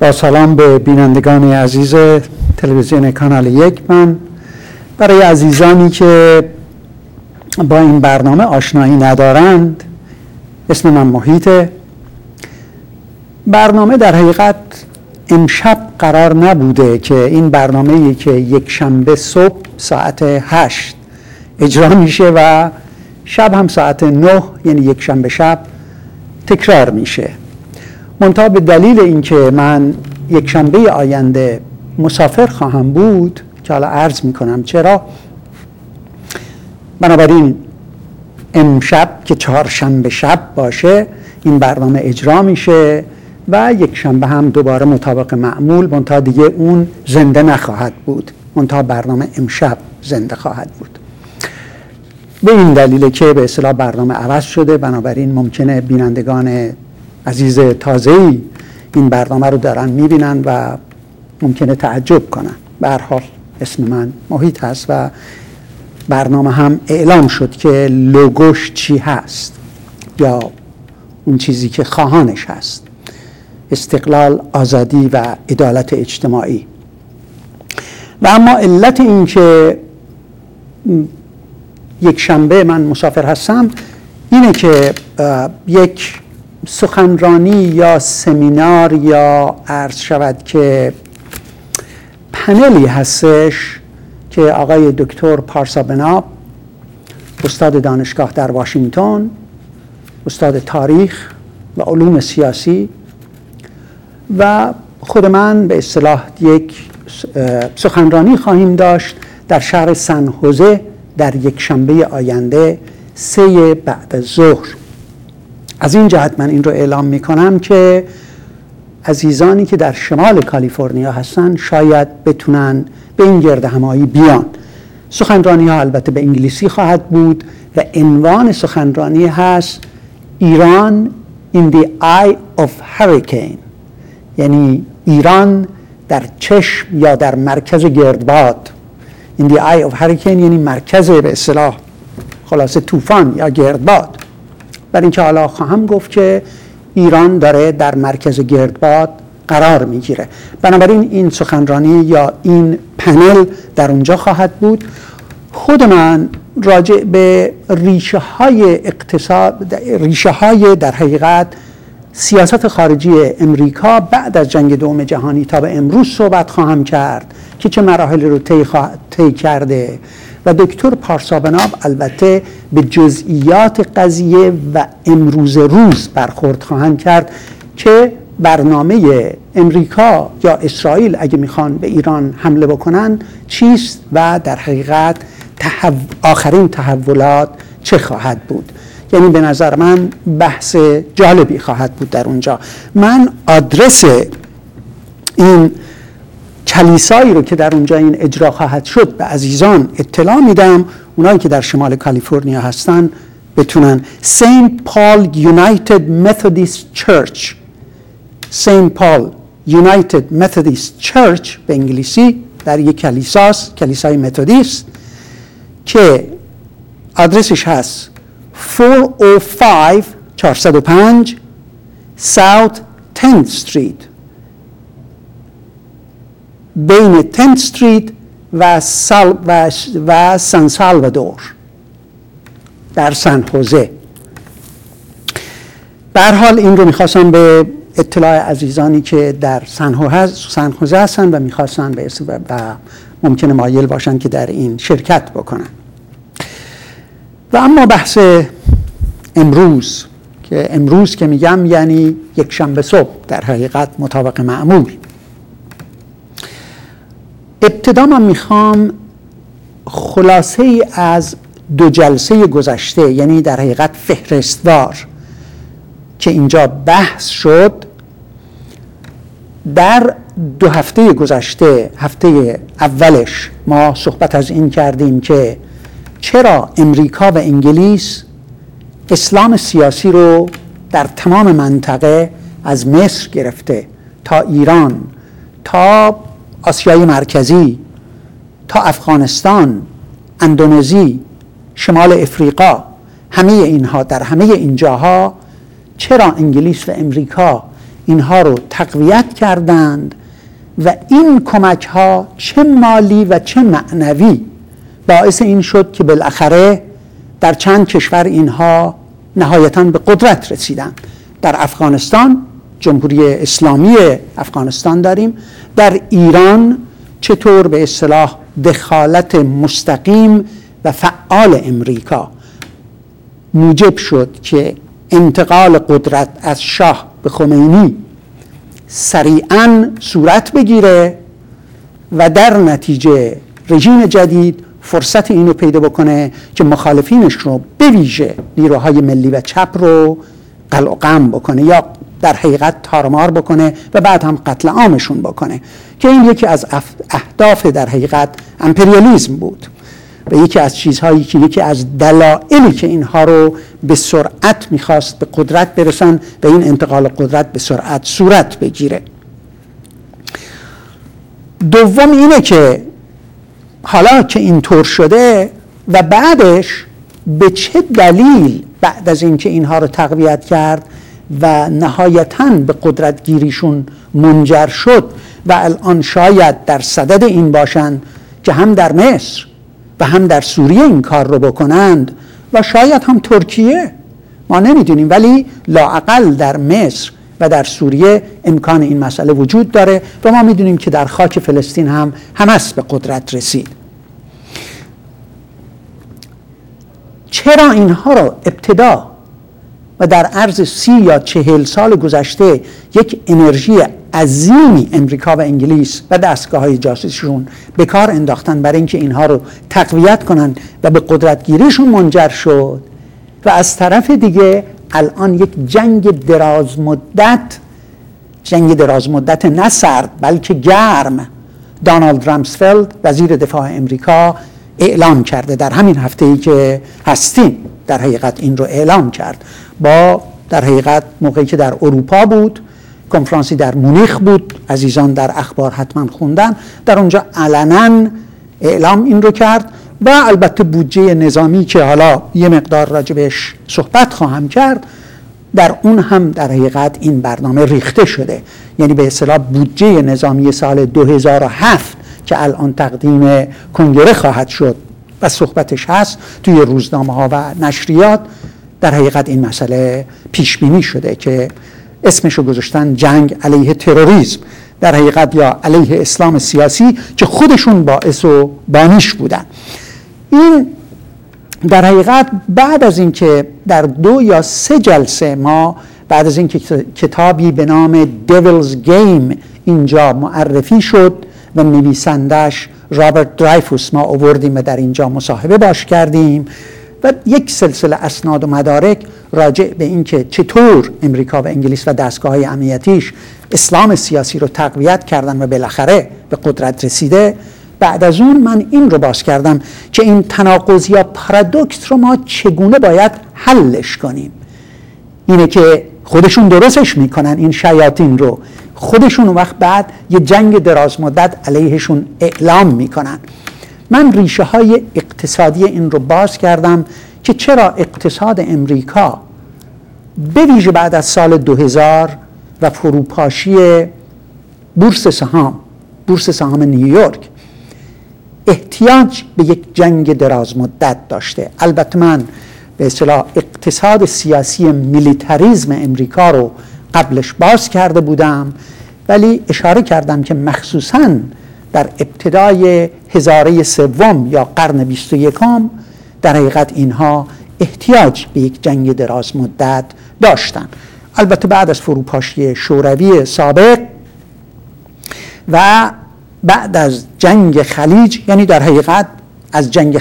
با سلام به بینندگان عزیز تلویزیون کانال 1. من برای عزیزانی که با این برنامه آشنایی ندارند، اسم من محیطه. برنامه در حقیقت امشب قرار نبوده که این برنامه‌ای که یک شنبه صبح ساعت 8 اجرا میشه و شب هم ساعت 9 یعنی یک شنبه شب تکرار میشه. منتها به دلیل اینکه من یک شنبه آینده مسافر خواهم بود که حالا عرض میکنم چرا، بنابراین امشب که چهارشنبه شب باشه این برنامه اجرا میشه و یک شنبه هم دوباره مطابق معمول، منتها دیگه اون زنده نخواهد بود، منتها برنامه امشب زنده خواهد بود. به این دلیل که به اصطلاح برنامه عوض شده، بنابراین ممکنه بینندگان عزیز تازه‌ای این برنامه رو دارن میبینن و ممکنه تعجب کنن. به هر حال اسم من محیط هست و برنامه هم اعلام شد که لوگوش چی هست یا اون چیزی که خواهانش هست: استقلال، آزادی و عدالت اجتماعی. و اما علت این که یک شنبه من مسافر هستم اینه که یک سخنرانی یا سمینار یا عرض شود که پنلی هستش که آقای دکتر پارسا بناب، استاد دانشگاه در واشنگتن، استاد تاریخ و علوم سیاسی، و خود من به اصطلاح یک سخنرانی خواهیم داشت در شهر سن خوزه در یک شنبه آینده 3 بعد از ظهر. از این جهت من این رو اعلام میکنم که عزیزانی که در شمال کالیفرنیا هستن شاید بتونن به این گرد همایی بیان. سخنرانی ها البته به انگلیسی خواهد بود و عنوان سخنرانی هست ایران in the eye of hurricane، یعنی ایران در چشم یا در مرکز گردباد. in the eye of hurricane یعنی مرکز به اصطلاح خلاصه طوفان یا گردباد. برای اینکه حالا خواهم گفت که ایران داره در مرکز گردباد قرار میگیره، بنابراین این سخنرانی یا این پنل در اونجا خواهد بود. خود من راجع به ریشه های اقتصاد، ریشه های در حقیقت سیاست خارجی امریکا بعد از جنگ دوم جهانی تا به امروز صحبت خواهم کرد که چه مراحلی رو طی کرده و دکتر پارسا بناب البته به جزئیات قضیه و امروز روز برخورد خواهند کرد که برنامه امریکا یا اسرائیل اگه میخوان به ایران حمله بکنن چیست و در حقیقت آخرین تحولات چه خواهد بود. یعنی به نظر من بحث جالبی خواهد بود در اونجا. من آدرس این کلیسایی رو که در اونجا این اجرا خواهد شد به عزیزان اطلاع میدم، اونایی که در شمال کالیفرنیا هستن بتونن. سنت پال یونایتد متhodist چرچ، سنت پال یونایتد متhodist چرچ به انگلیسی در یک کلیساست، کلیسای متودیست که آدرسش هست 405 South 10th Street، بین 10th Street و سان سالوادور در سن خوزه. به هر حال این رو میخواستم به اطلاع عزیزانی که در سن خوزه هستن و میخواستن و ممکنه مایل باشن که در این شرکت بکنن. و اما بحث امروز که میگم یعنی یک شنبه صبح در حقیقت مطابق معمول. ابتدا من میخوام خلاصه ای از 2 جلسه گذشته، یعنی در حقیقت فهرستوار که اینجا بحث شد، در 2 هفته گذشته، هفته اولش ما صحبت از این کردیم که چرا امریکا و انگلیس اسلام سیاسی رو در تمام منطقه از مصر گرفته تا ایران تا آسیای مرکزی تا افغانستان، اندونزی، شمال افریقا، همه اینها در همه این جاها چرا انگلیس و امریکا اینها رو تقویت کردند و این کمک ها چه مالی و چه معنوی باعث این شد که بالاخره در چند کشور اینها نهایتاً به قدرت رسیدند. در افغانستان جمهوری اسلامی افغانستان داریم، در ایران چطور به اصطلاح دخالت مستقیم و فعال امریکا موجب شد که انتقال قدرت از شاه به خمینی سریعاً صورت بگیره و در نتیجه رژیم جدید فرصت اینو پیدا بکنه که مخالفینش رو به ویژه نیروهای ملی و چپ رو قلع و قم بکنه یا در حقیقت تارمار بکنه و بعد هم قتل عامشون بکنه، که این یکی از اهداف در حقیقت امپریالیسم بود و یکی از چیزهایی که یکی از دلایلی که اینها رو به سرعت میخواست به قدرت برسن و این انتقال قدرت به سرعت صورت بگیره. دوم اینه که حالا که اینطور شده و بعدش به چه دلیل بعد از اینکه اینها رو تقویت کرد و نهایتاً به قدرت گیریشون منجر شد و الان شاید در صدد این باشند که هم در مصر و هم در سوریه این کار رو بکنند و شاید هم ترکیه، ما نمیدونیم، ولی لااقل در مصر و در سوریه امکان این مسئله وجود داره و ما میدونیم که در خاک فلسطین هم حماس به قدرت رسید. چرا اینها رو ابتدا و در عرض 30 یا 40 سال گذشته یک انرژی عظیمی امریکا و انگلیس و دستگاه‌های جاسوسیشون به کار انداختن برای اینکه اینها رو تقویت کنن و به قدرت گیریشون منجر شد، و از طرف دیگه الان یک جنگ دراز مدت نه سرد بلکه گرم دونالد رامسفلد وزیر دفاع امریکا اعلام کرده در همین هفته‌ای که هستیم. در حقیقت این رو اعلام کرد با در حقیقت موقعی که در اروپا بود، کنفرانسی در مونیخ بود، عزیزان در اخبار حتما خوندن، در اونجا علنا اعلام این رو کرد و البته بودجه نظامی که حالا یه مقدار راجبش صحبت خواهم کرد، در اون هم در حقیقت این برنامه ریخته شده. یعنی به اصطلاح بودجه نظامی سال 2007 که الان تقدیم کنگره خواهد شد و صحبتش هست توی روزنامه ها و نشریات، در حقیقت این مسئله پیش بینی شده که اسمشو گذاشتن جنگ علیه تروریسم، در حقیقت یا علیه اسلام سیاسی که خودشون باعث و بانیش بودن. این در حقیقت بعد از اینکه در 2 یا 3 جلسه ما بعد از اینکه کتابی به نام Devil's Game اینجا معرفی شد و نویسندش رابرت درایفوس ما آوردیم و در اینجا مصاحبه باش کردیم و یک سلسله اسناد و مدارک راجع به اینکه چطور امریکا و انگلیس و دستگاه‌های امنیتیش اسلام سیاسی رو تقویت کردن و بالاخره به قدرت رسیده. بعد از اون من این رو باز کردم که این تناقض یا پارادوکس رو ما چگونه باید حلش کنیم. اینه که خودشون درستش میکنن این شیاطین رو، خودشون اون وقت بعد یه جنگ دراز مدت علیهشون اعلام میکنن. من ریشه های اقتصادی این رو باز کردم که چرا اقتصاد امریکا به ویژه بعد از سال 2000 و فروپاشی بورس سهام نیویورک احتیاج به یک جنگ دراز مدت داشته. البته من به اصطلاح اقتصاد سیاسی میلیتاریزم امریکا رو قبلش باز کرده بودم، ولی اشاره کردم که مخصوصاً در ابتدای هزاره سوم یا قرن 21 در حقیقت اینها احتیاج به یک جنگ دراز مدت داشتن. البته بعد از فروپاشی شوروی سابق و بعد از جنگ خلیج، یعنی در حقیقت از جنگ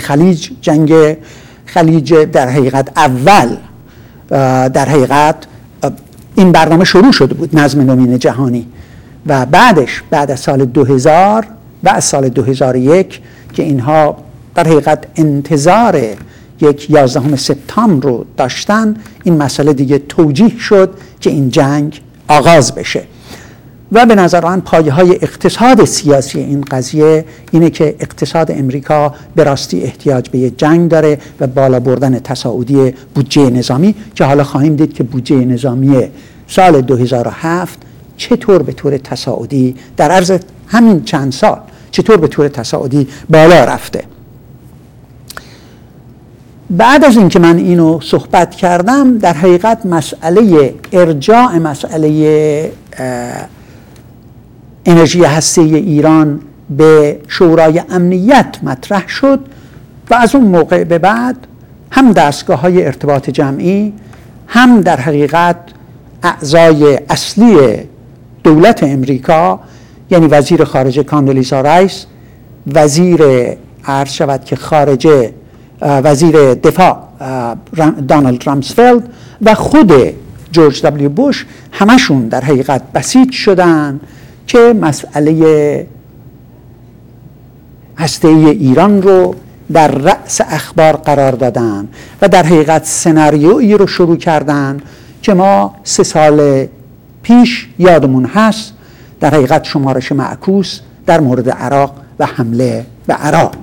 خلیج در حقیقت اول در حقیقت این برنامه شروع شده بود، نظم نوین جهانی، و بعدش بعد از سال 2000 و از سال 2001 که اینها در حقیقت انتظار یک 11 سپتامبر رو داشتن، این مسئله دیگه توجیه شد که این جنگ آغاز بشه. و به نظر من پایه های اقتصاد سیاسی این قضیه اینه که اقتصاد امریکا به راستی احتیاج به یک جنگ داره و بالا بردن تصاعدی بودجه نظامی که حالا خواهیم دید که بودجه نظامی سال 2007 چطور به طور تصاعدی در عرض همین چند سال چطور به طور تصاعدی بالا رفته. بعد از اینکه من اینو صحبت کردم، در حقیقت مسئله ارجاع مسئله انرژی هسته‌ای ایران به شورای امنیت مطرح شد و از اون موقع به بعد هم دستگاه‌های ارتباط جمعی، هم در حقیقت اعضای اصلی دولت امریکا، یعنی وزیر خارجه کاندلیزا رایس، وزیر عرض شود که خارجه وزیر دفاع دونالد رامسفلد و خود جورج دبلیو بوش، همشون در حقیقت بسیج شدن که مسئله هسته‌ای ایران رو در رأس اخبار قرار دادن و در حقیقت سناریویی رو شروع کردن که ما 3 سال پیش یادمون هست، در حقیقت شمارش معکوس در مورد عراق و حمله به عراق.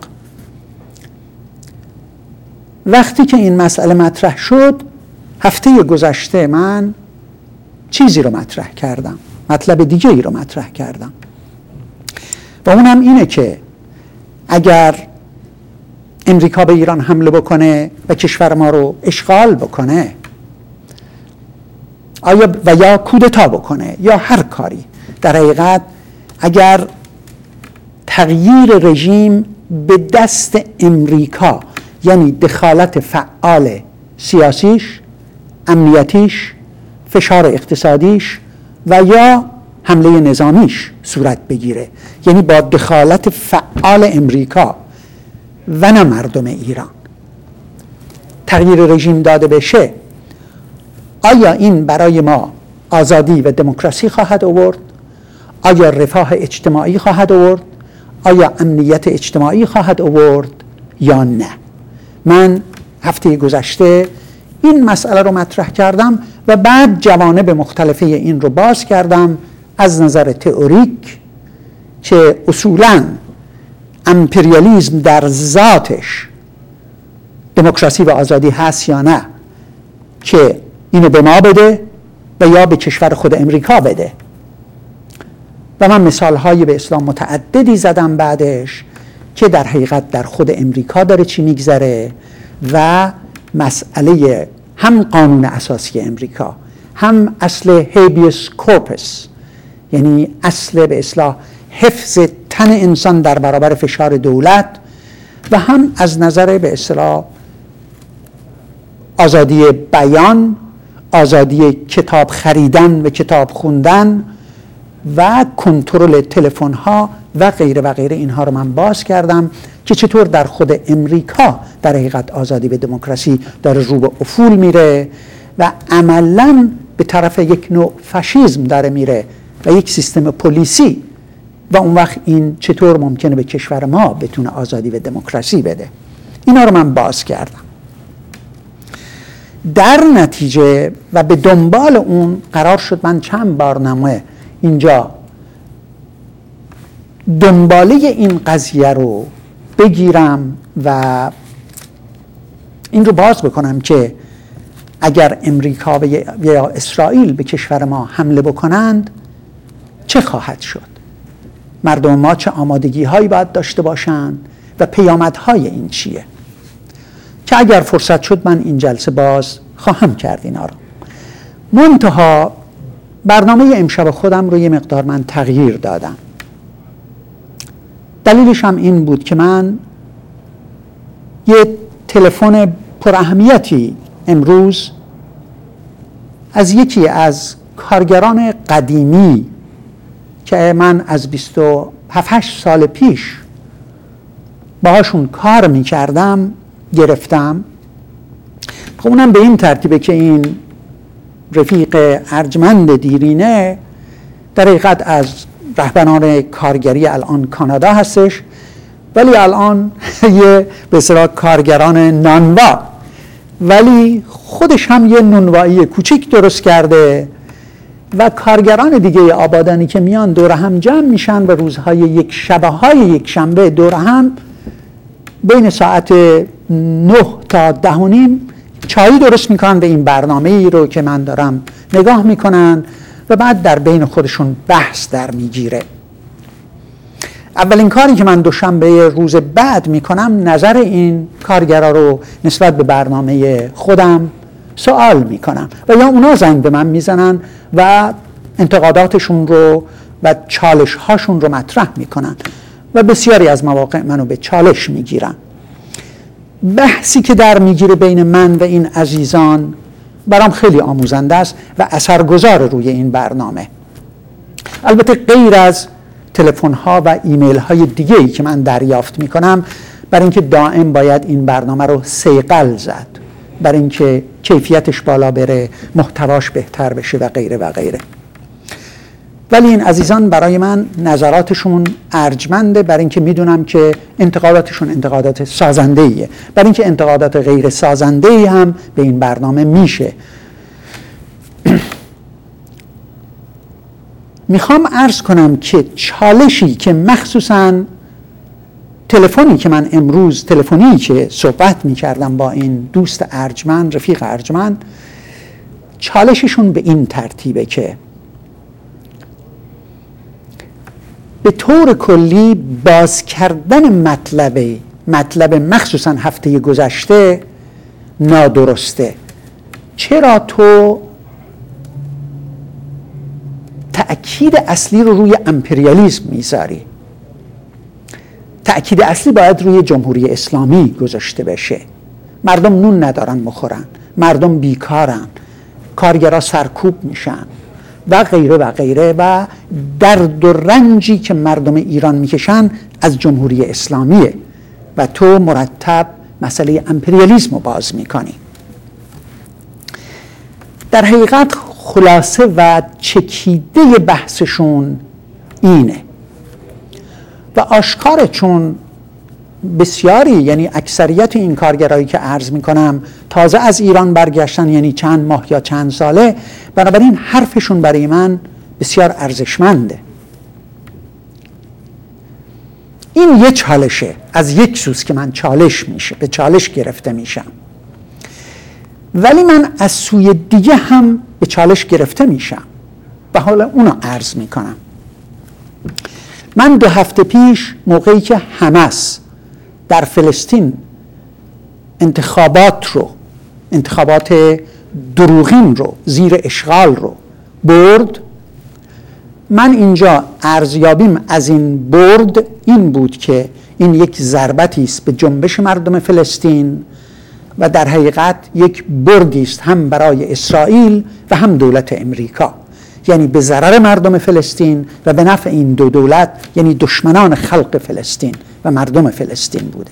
وقتی که این مسئله مطرح شد، هفته گذشته من چیزی رو مطرح کردم، مطلب دیگه ای رو مطرح کردم و اونم اینه که اگر امریکا به ایران حمله بکنه و کشور ما رو اشغال بکنه و یا کودتا بکنه یا هر کاری، در حقیقت اگر تغییر رژیم به دست امریکا، یعنی دخالت فعال سیاسیش، امنیتیش، فشار اقتصادیش و یا حمله نظامیش صورت بگیره، یعنی با دخالت فعال امریکا و نه مردم ایران تغییر رژیم داده بشه، آیا این برای ما آزادی و دموکراسی خواهد آورد؟ آیا رفاه اجتماعی خواهد آورد؟ آیا امنیت اجتماعی خواهد آورد یا نه؟ من هفته گذشته این مسئله رو مطرح کردم و بعد جوانب مختلفه این رو باز کردم، از نظر تئوریک که اصولاً امپریالیسم در ذاتش دموکراسی و آزادی هست یا نه، که اینو به ما بده و یا به کشور خود امریکا بده. و من مثالهای به اسلام متعددی زدم بعدش که در حقیقت در خود امریکا داره چی میگذره و مسئله هم قانون اساسی امریکا، هم اصل هیبیوس کورپس، یعنی اصل به اصطلاح حفظ تن انسان در برابر فشار دولت، و هم از نظر به اصطلاح آزادی بیان، آزادی کتاب خریدن و کتاب خوندن و کنترل تلفن ها و غیره و غیره. اینها رو من باز کردم که چطور در خود امریکا در حقیقت آزادی و دموکراسی داره رو به افول میره و عملاً به طرف یک نوع فاشیسم داره میره و یک سیستم پلیسی، و اون وقت این چطور ممکنه به کشور ما بتونه آزادی و دموکراسی بده. اینا رو من باز کردم. در نتیجه و به دنبال اون قرار شد من چند برنامه اینجا دنباله این قضیه رو بگیرم و این رو باز بکنم که اگر امریکا یا اسرائیل به کشور ما حمله بکنند چه خواهد شد، مردم ما چه آمادگی هایی باید داشته باشند و پیامدهای این چیه، که اگر فرصت شد من این جلسه باز خواهم کرد اینا رو. منتها برنامه امشب خودم رو یه مقدار من تغییر دادم. دلیلش هم این بود که من یه تلفن پر اهمیتی امروز از یکی از کارگران قدیمی که من از 27 سال پیش باهاشون کار میکردم گرفتم. خب اونم به این ترتیبه که این رفیق ارجمند دیرینه در حقیقت از رهبران کارگری الان کانادا هستش، ولی الان یه به اصطلاح کارگران نانوا، ولی خودش هم یه نونوایی کوچیک درست کرده و کارگران دیگه آبادانی که میان دور هم جمع میشن و روزهای شبهای یک شنبه دور هم بین ساعت 9 تا 10:30 چایی درست میکنن و این برنامه ای رو که من دارم نگاه میکنن و بعد در بین خودشون بحث در میگیره. اولین کاری که من دوشنبه روز بعد میکنم نظر این کارگرا رو نسبت به برنامه خودم سوال میکنم و یا اونا زنگ به من میزنن و انتقاداتشون رو و چالش هاشون رو مطرح میکنن و بسیاری از مواقع منو به چالش میگیرن. بحثی که در میگیره بین من و این عزیزان برام خیلی آموزنده است و اثرگذار روی این برنامه. البته غیر از تلفن ها و ایمیل های دیگه ای که من دریافت میکنم، برای اینکه دائم باید این برنامه رو صیقل زد، برای اینکه کیفیتش بالا بره، محتواش بهتر بشه و غیره و غیره. ولی این عزیزان برای من نظراتشون ارجمنده، برای اینکه میدونم که انتقاداتشون انتقادات سازنده‌ایه، برای اینکه انتقادات غیر سازنده‌ای هم به این برنامه میشه. میخوام عرض کنم که چالشی که مخصوصاً تلفنی که من امروز تلفنی که صحبت میکردم با این دوست ارجمند، رفیق ارجمند، چالششون به این ترتیبه که به طور کلی باز کردن مطلب مخصوصاً هفته گذشته نادرسته. چرا تو تأکید اصلی رو روی امپریالیسم میذاری؟ تأکید اصلی باید روی جمهوری اسلامی گذاشته بشه. مردم نون ندارن بخورن، مردم بیکارن، کارگرها سرکوب میشن و غیره و غیره و درد و رنجی که مردم ایران میکشن از جمهوری اسلامیه و تو مرتب مسئله امپریالیسم رو باز میکنی. در حقیقت خلاصه و چکیده بحثشون اینه و آشکاره، چون بسیاری، یعنی اکثریت این کارگرایی که عرض میکنم تازه از ایران برگشتن، یعنی چند ماه یا چند ساله، بنابراین حرفشون برای من بسیار ارزشمنده. این یه چالشه از یک سوز که من به چالش گرفته میشم، ولی من از سوی دیگه هم به چالش گرفته میشم و حالا اونا عرض میکنم. من 2 هفته پیش موقعی که حماس در فلسطین انتخابات دروغین رو، زیر اشغال رو برد، من اینجا ارزیابیم از این برد این بود که این یک ضربتی است به جنبش مردم فلسطین و در حقیقت یک بردی است هم برای اسرائیل و هم دولت امریکا، یعنی به ضرر مردم فلسطین و به نفع این دو دولت، یعنی دشمنان خلق فلسطین و مردم فلسطین بوده.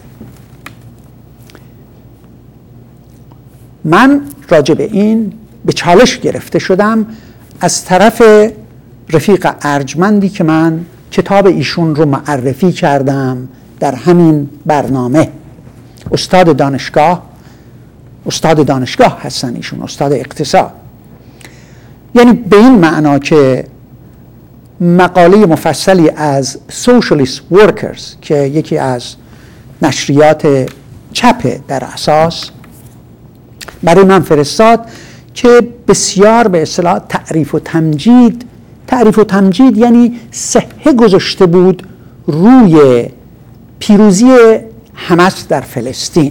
من راجع به این به چالش گرفته شدم از طرف رفیق ارجمندی که من کتاب ایشون رو معرفی کردم در همین برنامه. استاد دانشگاه هستن ایشون، استاد اقتصاد. یعنی به این معنا که مقاله مفصلی از Socialist Workers که یکی از نشریات چپ در اساس برای من فرستاد که بسیار به اصطلاح تعریف و تمجید یعنی صحه گذاشته بود روی پیروزی حماس در فلسطین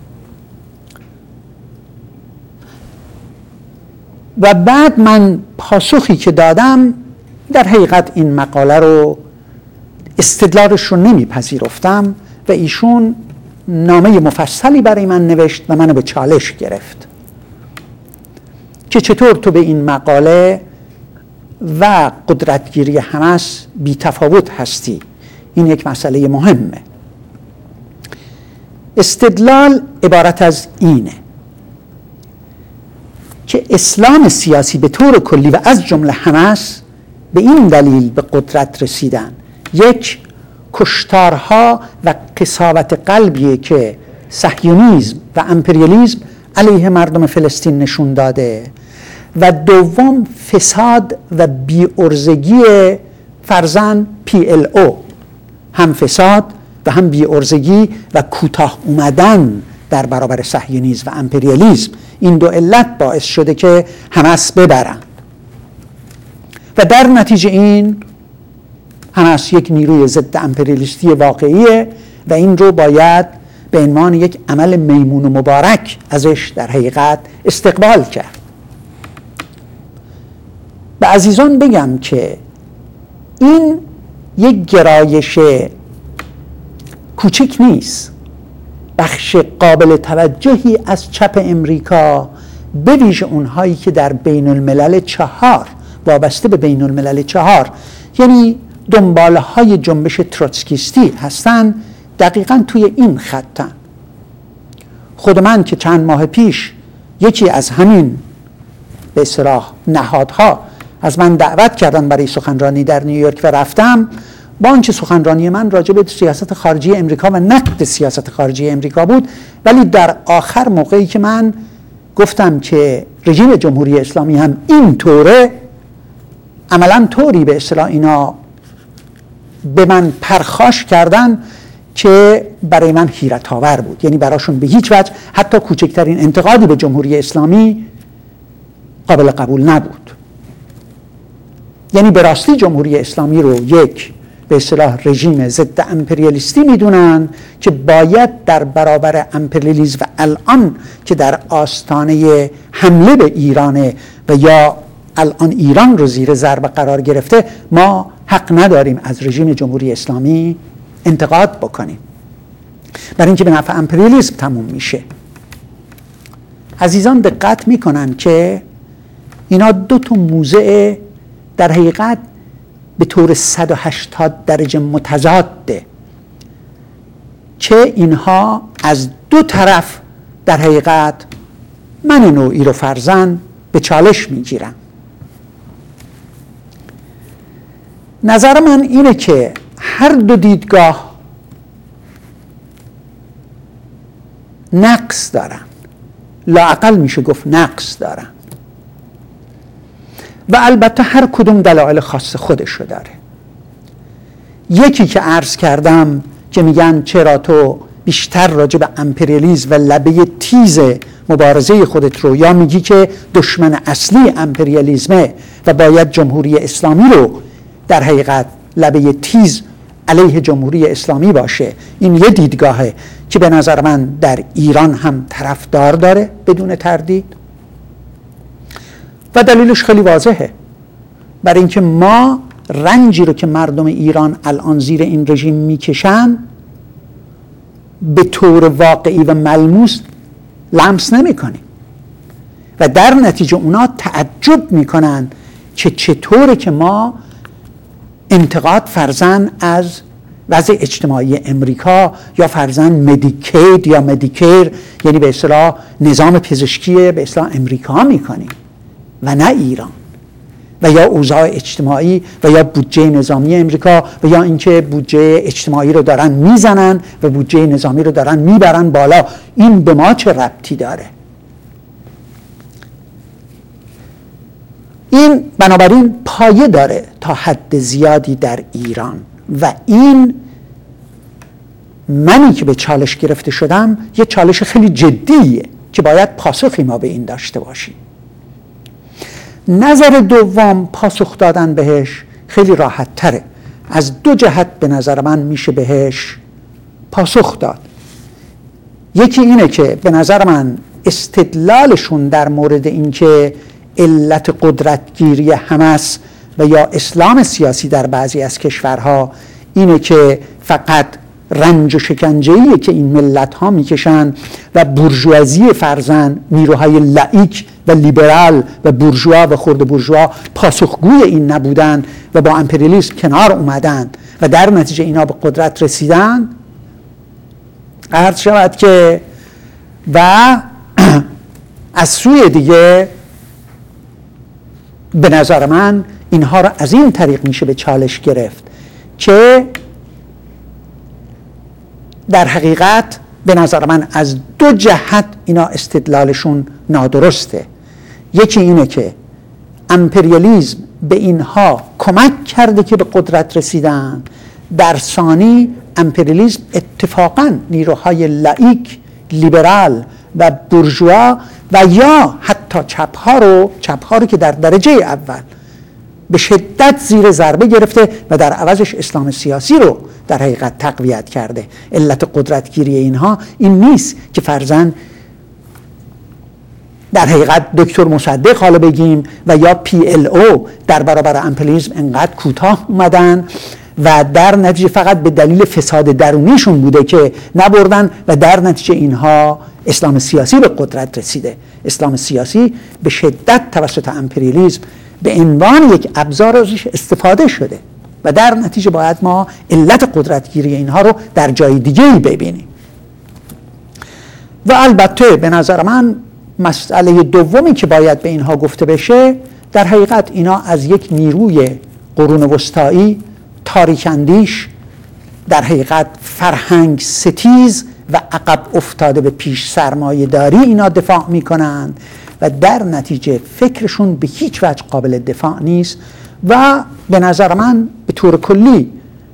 و بعد من پاسخی که دادم در حقیقت این مقاله رو استدلالش رو نمیپذیرفتم و ایشون نامه مفصلی برای من نوشت و منو به چالش گرفت که چطور تو به این مقاله و قدرتگیری حماس بی تفاوت هستی. این یک مسئله مهمه. استدلال عبارت از اینه که اسلام سیاسی به طور کلی و از جمله حماس به این دلیل به قدرت رسیدن: یک، کشتارها و قساوت قلبیه که صهیونیسم و امپریالیسم علیه مردم فلسطین نشون داده و دوم، فساد و بی‌عرضگی فرزن PLO، هم فساد و هم بی‌عرضگی و کوتاه اومدن در برابر صهیونیسم و امپریالیسم. این دو علت باعث شده که حماس ببرند. و در نتیجه این حماس یک نیروی ضد امپریالیستی واقعیه و این رو باید به عنوان یک عمل میمون و مبارک ازش در حقیقت استقبال کرد. به عزیزان بگم که این یک گرایش کوچک نیست. بخش قابل توجهی از چپ امریکا، به ویژه اونهایی که در بین الملل 4 وابسته به بین الملل 4 یعنی دنباله های جنبش تروتسکیستی هستن، دقیقاً توی این خطن. خود من که چند ماه پیش یکی از همین به اصطلاح نهادها از من دعوت کردن برای سخنرانی در نیویورک و رفتم، با آنچه سخنرانی من راجع به سیاست خارجی امریکا و نقد سیاست خارجی امریکا بود، ولی در آخر موقعی که من گفتم که رژیم جمهوری اسلامی هم این طوره، عملاً طوری به اصطلاح اینا به من پرخاش کردن که برای من حیرت آور بود. یعنی براشون به هیچ وجه حتی کوچکترین انتقادی به جمهوری اسلامی قابل قبول نبود. یعنی به راستی جمهوری اسلامی رو یک به اصطلاح رژیم ضد امپریالیستی میدونن که باید در برابر امپریالیسم و الان که در آستانه حمله به ایرانه و یا الان ایران رو زیر ضربه قرار گرفته، ما حق نداریم از رژیم جمهوری اسلامی انتقاد بکنیم، برای اینکه به نفع امپریالیسم تموم میشه. عزیزان دقت میکنن که اینا 2 موضع در حقیقت به طور 180 درجه متضاده، که اینها از 2 طرف در حقیقت من نوعی رو فرزن به چالش میگیرن. نظر من اینه که هر 2 دیدگاه نقص دارن، لااقل میشه گفت نقص دارن، و البته هر کدوم دلایل خاص خودشو داره. یکی که عرض کردم که میگن چرا تو بیشتر راجع به امپریالیسم و لبه تیز مبارزه خودت رو، یا میگی که دشمن اصلی امپریالیسمه و باید جمهوری اسلامی رو در حقیقت لبه تیز علیه جمهوری اسلامی باشه. این یه دیدگاهه که به نظر من در ایران هم طرفدار داره بدون تردید و دلیلش خیلی واضحه. برای اینکه ما رنجی رو که مردم ایران الان زیر این رژیم میکشن به طور واقعی و ملموس لمس نمی کنیم و در نتیجه اونا تعجب میکنن که چطوره که ما انتقاد فرزن از وضع اجتماعی امریکا یا فرزن مدیکید یا مدیکیر، یعنی به اصطلاح نظام پزشکی به اصطلاح امریکا میکنیم و نه ایران، و یا اوضاع اجتماعی و یا بودجه نظامی امریکا و یا اینکه بودجه اجتماعی رو دارن میزنن و بودجه نظامی رو دارن میبرن بالا. این به ما چه ربطی داره؟ این بنابراین پایه داره تا حد زیادی در ایران و این منی که به چالش گرفته شدم یه چالش خیلی جدیه که باید پاسخی ما به این داشته باشیم. نظر دوم، پاسخ دادن بهش خیلی راحت تره. از 2 جهت به نظر من میشه بهش پاسخ داد. یکی اینه که به نظر من استدلالشون در مورد اینکه علت قدرتگیری حماس و یا اسلام سیاسی در بعضی از کشورها اینه که فقط رنج و شکنجه‌ایه که این ملت ها میکشن و بورژوازی فرزن نیروهای لایک و لیبرال و بورژوا و خرد بورژوا پاسخگوی این نبودن و با امپریالیسم کنار اومدن و در نتیجه اینا به قدرت رسیدن. عرض شود که و از سوی دیگه به نظر من اینها را از این طریق میشه به چالش گرفت که در حقیقت به نظر من از 2 جهت اینا استدلالشون نادرسته. یکی اینه که امپریالیسم به اینها کمک کرده که به قدرت رسیدن، در ثانی امپریالیسم اتفاقاً نیروهای لایک، لیبرال و بورژوا و یا حتی چپ‌ها رو که در درجه اول به شدت زیر ضربه گرفته و در عوضش اسلام سیاسی رو در حقیقت تقویت کرده. علت قدرتگیری اینها این نیست که فرضاً در حقیقت دکتر مصدق حالا بگیم و یا PLO در برابر امپریالیسم انقدر کوتاه اومدن و در نتیجه فقط به دلیل فساد درونیشون بوده که نبردن و در نتیجه اینها اسلام سیاسی به قدرت رسیده. اسلام سیاسی به شدت توسط امپریالیسم به عنوان یک ابزار ازش استفاده شده و در نتیجه باید ما علت قدرتگیری اینها رو در جای دیگه‌ای ببینیم. و البته به نظر من مسئله دومی که باید به اینها گفته بشه، در حقیقت اینا از یک نیروی قرون وسطایی تاریک‌اندیش، در حقیقت فرهنگ ستیز و عقب افتاده به پیش سرمایه داری اینا دفاع میکنند و در نتیجه فکرشون به هیچ وجه قابل دفاع نیست و به نظر من به طور کلی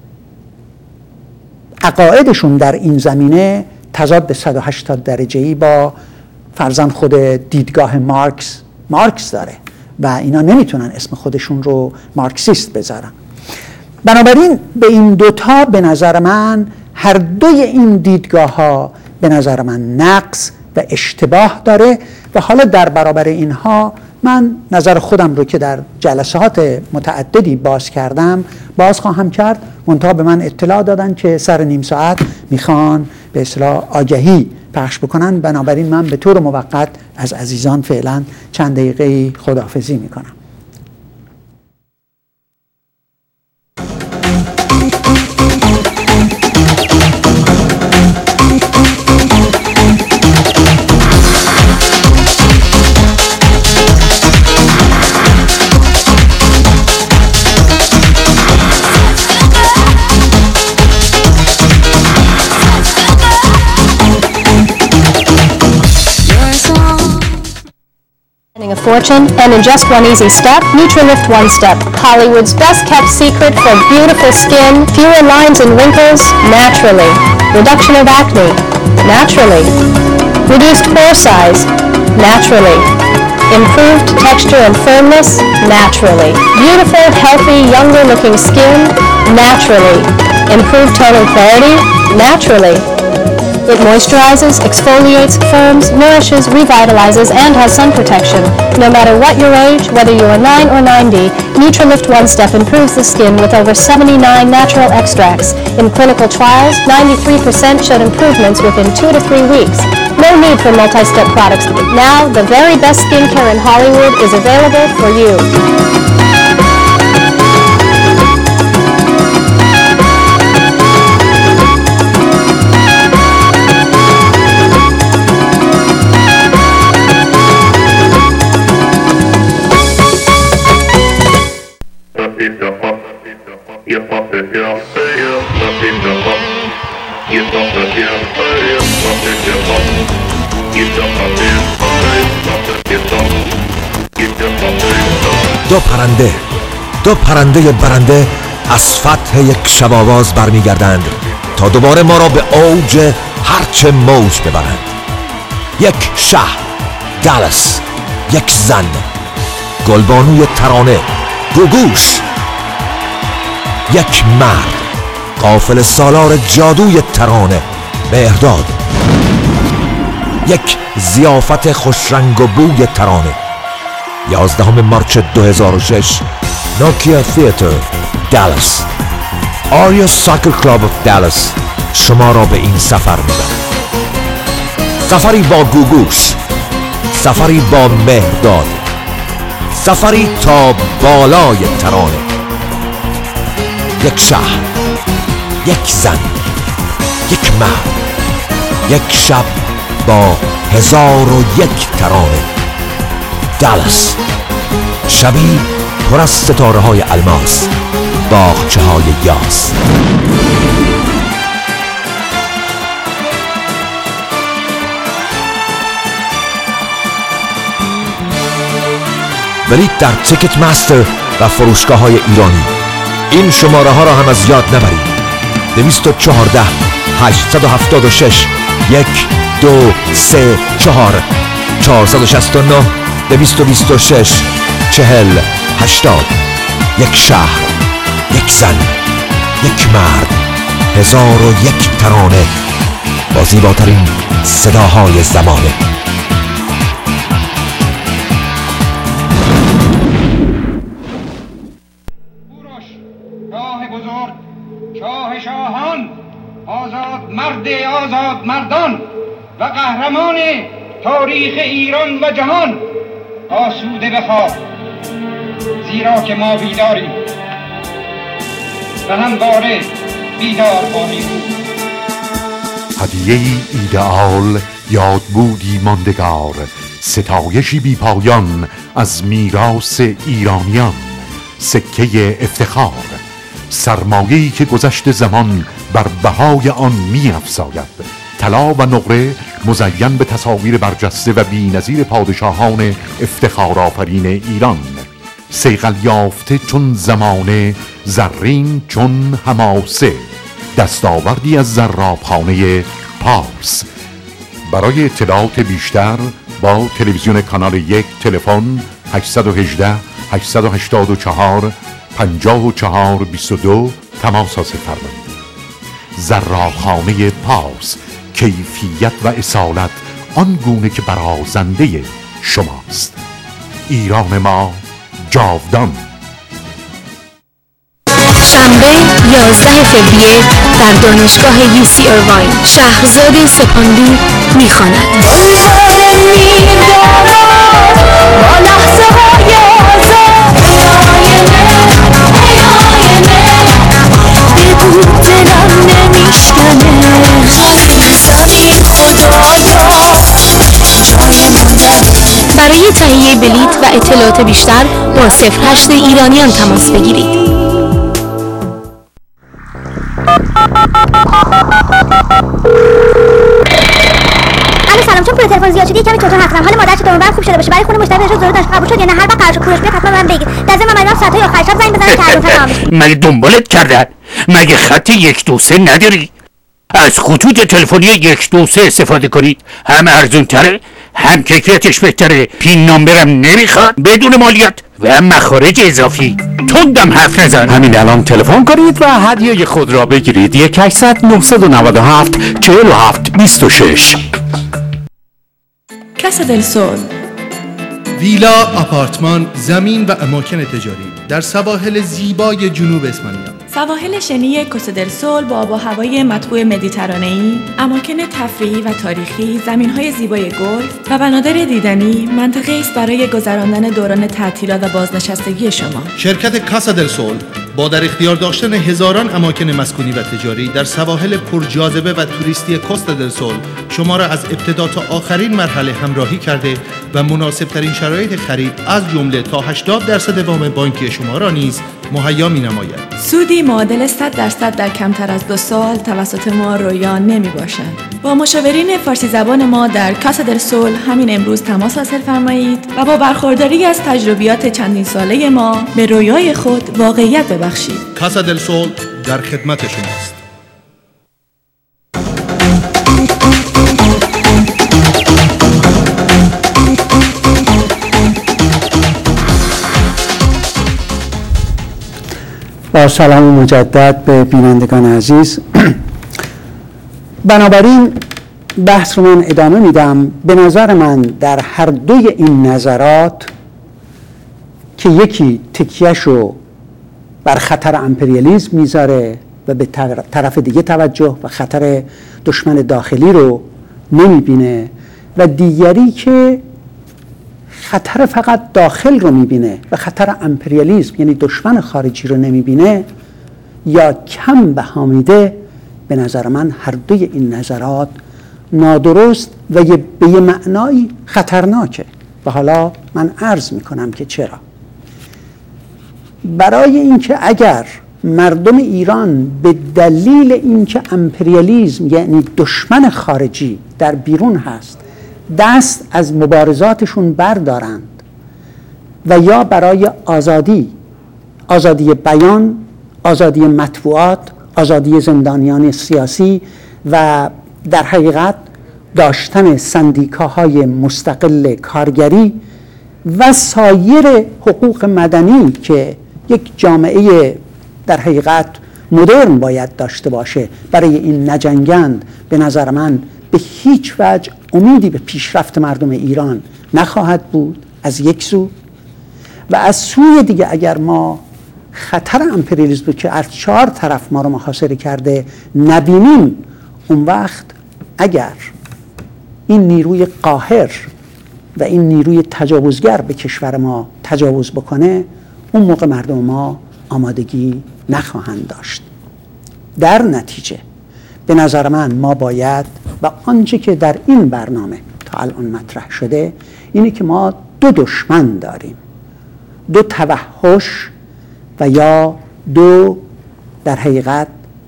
عقایدشون در این زمینه تضاد 180 درجه‌ای با فرضاً خود دیدگاه مارکس داره و اینا نمیتونن اسم خودشون رو مارکسیست بذارن. بنابراین به این دوتا به نظر من هر دوی این دیدگاه ها به نظر من نقص و اشتباه داره و حالا در برابر اینها من نظر خودم رو که در جلسات متعددی باز کردم باز خواهم کرد. منتها به من اطلاع دادن که سر نیم ساعت میخوان به اصطلاح آگهی پخش بکنن، بنابراین من به طور موقت از عزیزان فعلا چند دقیقه خداحافظی میکنم. A fortune, and in just one easy step, Nutrilift One Step, Hollywood's best kept secret for beautiful skin, fewer lines and wrinkles, naturally. Reduction of acne, naturally. Reduced pore size, naturally. Improved texture and firmness, naturally. Beautiful, healthy, younger looking skin, naturally. Improved tone and clarity, naturally. It moisturizes, exfoliates, firms, nourishes, revitalizes, and has sun protection. No matter what your age, whether you're 9 or 90, Nutrilift One Step improves the skin with over 79 natural extracts. In clinical trials, 93% showed improvements within 2 to 3 weeks. No need for multi-step products. Now, the very best skincare in Hollywood is available for you. دو پرنده برنده از فتح یک شب آواز برمیگردند تا دوباره ما را به اوج هرچه موج ببرند. یک شهر، دالاس، یک زن، گلبانوی ترانه، گوگوش، یک مرد، قافله سالار جادوی ترانه، مهرداد، یک ضیافت خوشرنگ و بوی ترانه. 11 مارچ 2006 نوکیا تئاتر، دالاس. آریا ساکر کلاب اف دالاس شما را به این سفر میبرد. سفری با گوگوش، سفری با مهرداد، سفری تا بالای ترانه. یک شهر، یک زن، یک مرد، یک شب با 1001 ترانه. دالاس، شبی پر از ستاره های الماس، باغچه های یاس. بلیط در تیکت مستر و فروشگاه های ایرانی. این شماره ها را هم از یاد نبرید. 214 876 1 2 3 4 469 226 40 80 یک شهر، یک زن، یک مرد، 1001 ترانه با زیباترین صداهای زمانه. کوروش، شاه بزرگ، شاه شاهان، آزاد مرد آزاد مردان و قهرمان تاریخ ایران و جهان، آسوده بخواب، زیرا که ما بیداریم و همواره بیدار خواهیم بود. هدیه ایدئال، یادبودی ماندگار، ستایشی بی پایان از میراث ایرانیان، سکه افتخار، سرمایه‌ای که گذشت زمان بر بهای آن می افزاید. طلا و نقره مزین به تصاویر برجسته و بی‌نظیر پادشاهان افتخار آفرین ایران، صیقل یافته چون زمانه، زرین چون حماسه، دستاوردی از زرابخانه پارس. برای اطلاعات بیشتر با تلویزیون کانال 1 تلفن 818 884 5422 تماس حاصل فرمایید. زرابخانه پارس، کیفیت و اصالت آن گونه که برازنده شماست. ایران ما جاودان. شنبه 11 فوریه در دانشگاه UC ایرواین شهرزاد سپاندی میخواند. برای تهیه بلیط و اطلاعات بیشتر با 08 ایرانیان تماس بگیرید. سلام، چون پول تلفن زیاد شده کمی توتون هستم. حال مادر چطور؟ اونور خوب شده باشه؟ برای خونه مشتری بهش ضرورت داشت. قبول شد یا نه؟ هر وقت قرار کوروش بیاد حتما من بگید. در ضمن من ساعت‌های آخر شب زنگ بزنم که تمام بشه. مگه دنبالت کردن؟ مگه خط 123 نداری؟ از خطوط تلفنی 123 استفاده کنید. هم ارزون‌تره، هم کیفیتش بهتره، پین نامبرم نمیخواد، بدون مالیات و هم مخارج اضافی. تندم حرف نزن. همین الان تلفن کنید و هدیه خود را بگیرید. 1800 997 47 26. کاسا دل سول، ویلا، آپارتمان، زمین و اماکن تجاری در سواحل زیبای جنوب اسپانیا. سواحل شنی کوسا دل سول با آب و هوای مطبوع مدیترانه‌ای، اماکن تفریحی و تاریخی، زمین‌های زیبای گلف و بنادر دیدنی، منطقه‌ای است برای گذراندن دوران تعطیلات و بازنشستگی شما. شرکت کاسا دل سول با در اختیار داشتن هزاران اماکن مسکونی و تجاری در سواحل پرجاذبه و توریستی کوستا دل سول شما را از ابتدا تا آخرین مرحله همراهی کرده و مناسب‌ترین شرایط خرید از جمله تا 80% وام بانکی شما را نیز مهیا می‌نماید. سودی معادل 100% در کمتر از 2 سال توسط ما رویا نمی‌باشد. با مشاورین فارسی زبان ما در کاسا دل سول همین امروز تماس حاصل فرمایید و با برخورداری از تجربیات چندین ساله ما به رویای خود واقعیت ببخشید. کاسا دل سول در خدمت شماست. با سلام مجدد به بینندگان عزیز. بنابراین بحث رو من ادامه میدم. به نظر من در هر دوی این نظرات که یکی تکیه‌شو بر خطر امپریالیسم میذاره و به طرف دیگه توجه و خطر دشمن داخلی رو نمیبینه و دیگری که خطر فقط داخل رو میبینه و خطر امپریالیسم یعنی دشمن خارجی رو نمیبینه یا کم بها میده، به نظر من هر دوی این نظرات نادرست و به یه معنایی خطرناکه و حالا من عرض میکنم که چرا. برای اینکه اگر مردم ایران به دلیل اینکه امپریالیسم یعنی دشمن خارجی در بیرون هست دست از مبارزاتشون بردارند و یا برای آزادی بیان، آزادی مطبوعات، آزادی زندانیان سیاسی و در حقیقت داشتن سندیکاهای مستقل کارگری و سایر حقوق مدنی که یک جامعه در حقیقت مدرن باید داشته باشه برای این نجنگند، به نظر من به هیچ وجه امیدی به پیشرفت مردم ایران نخواهد بود از یک سو، و از سوی دیگه اگر ما خطر امپریالیسم که از 4 طرف ما رو محاصره کرده نبینیم، اون وقت اگر این نیروی قاهر و این نیروی تجاوزگر به کشور ما تجاوز بکنه، اون موقع مردم ما آمادگی نخواهند داشت. در نتیجه به نظر من ما باید، و آنچه که در این برنامه تا الان مطرح شده اینه که ما 2 دشمن داریم، 2 توحش و یا 2 در حقیقت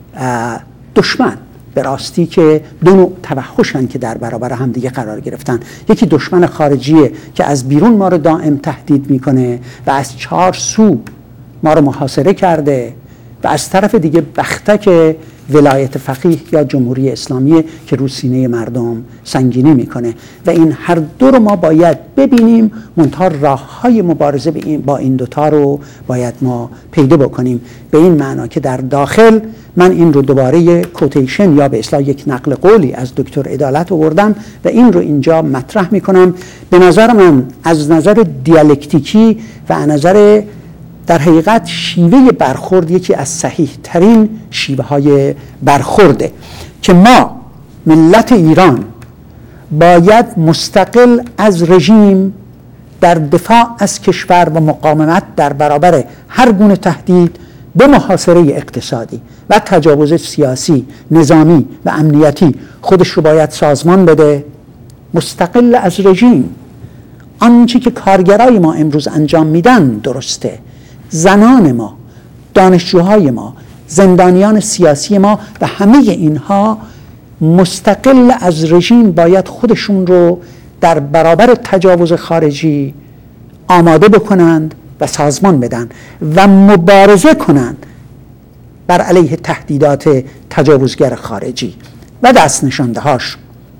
دشمن به راستی که 2 نوع توحشن که در برابر هم دیگه قرار گرفتن. یکی دشمن خارجیه که از بیرون ما رو دائم تهدید میکنه و از 4 سو ما رو محاصره کرده، و از طرف دیگه بختک ولایت فقیه یا جمهوری اسلامی که رو سینه مردم سنگینی میکنه، و این هر 2 رو ما باید ببینیم، منتها راه‌های مبارزه با این 2 تا رو باید ما پیدا بکنیم، به این معنا که در داخل، من این رو دوباره کوتیشن یا به اصطلاح یک نقل قولی از دکتر عدالت آوردم و این رو اینجا مطرح میکنم. به نظر من از نظر دیالکتیکی و از نظر در حقیقت شیوه برخورد یکی از صحیح ترین شیوه های برخورده که ما ملت ایران باید مستقل از رژیم در دفاع از کشور و مقاومت در برابر هر گونه تهدید به محاصره اقتصادی و تجاوز سیاسی، نظامی و امنیتی خودش رو باید سازمان بده، مستقل از رژیم. آنچه که کارگرای ما امروز انجام میدن درسته، زنان ما، دانشجوهای ما، زندانیان سیاسی ما و همه اینها مستقل از رژیم باید خودشون رو در برابر تجاوز خارجی آماده بکنند و سازمان بدن و مبارزه کنند بر علیه تهدیدات تجاوزگر خارجی و دست نشانده هاش،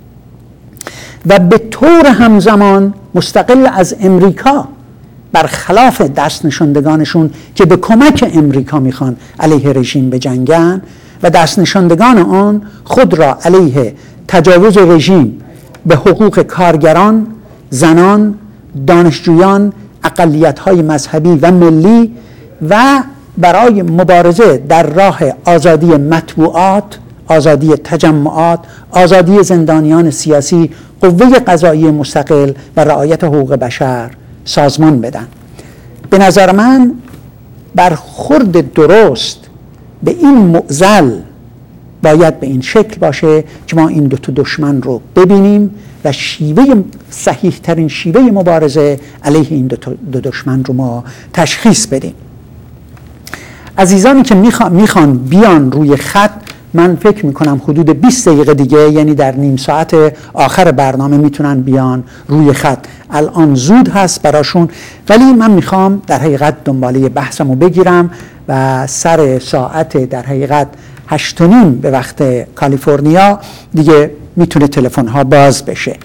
و به طور همزمان مستقل از امریکا برخلاف دست نشاندگانشون که به کمک امریکا میخوان علیه رژیم بجنگن و دست نشاندگان آن خود را علیه تجاوز رژیم به حقوق کارگران، زنان، دانشجویان، اقلیت‌های مذهبی و ملی و برای مبارزه در راه آزادی مطبوعات، آزادی تجمعات، آزادی زندانیان سیاسی، قوه قضایی مستقل و رعایت حقوق بشر سازمان بدن. به نظر من برخورد درست به این معضل باید به این شکل باشه که ما این 2 تا دشمن رو ببینیم و شیوه صحیح ترین شیوه مبارزه علیه این 2 دشمن رو ما تشخیص بدیم. عزیزانی که میخوان بیان روی خط، من فکر میکنم حدود 20 دقیقه دیگه، یعنی در نیم ساعت آخر برنامه میتونن بیان روی خط. الان زود هست براشون، ولی من میخوام در حقیقت دنباله بحثمو بگیرم و سر ساعت در حقیقت 8:30 به وقت کالیفرنیا دیگه میتونه تلفن ها باز بشه.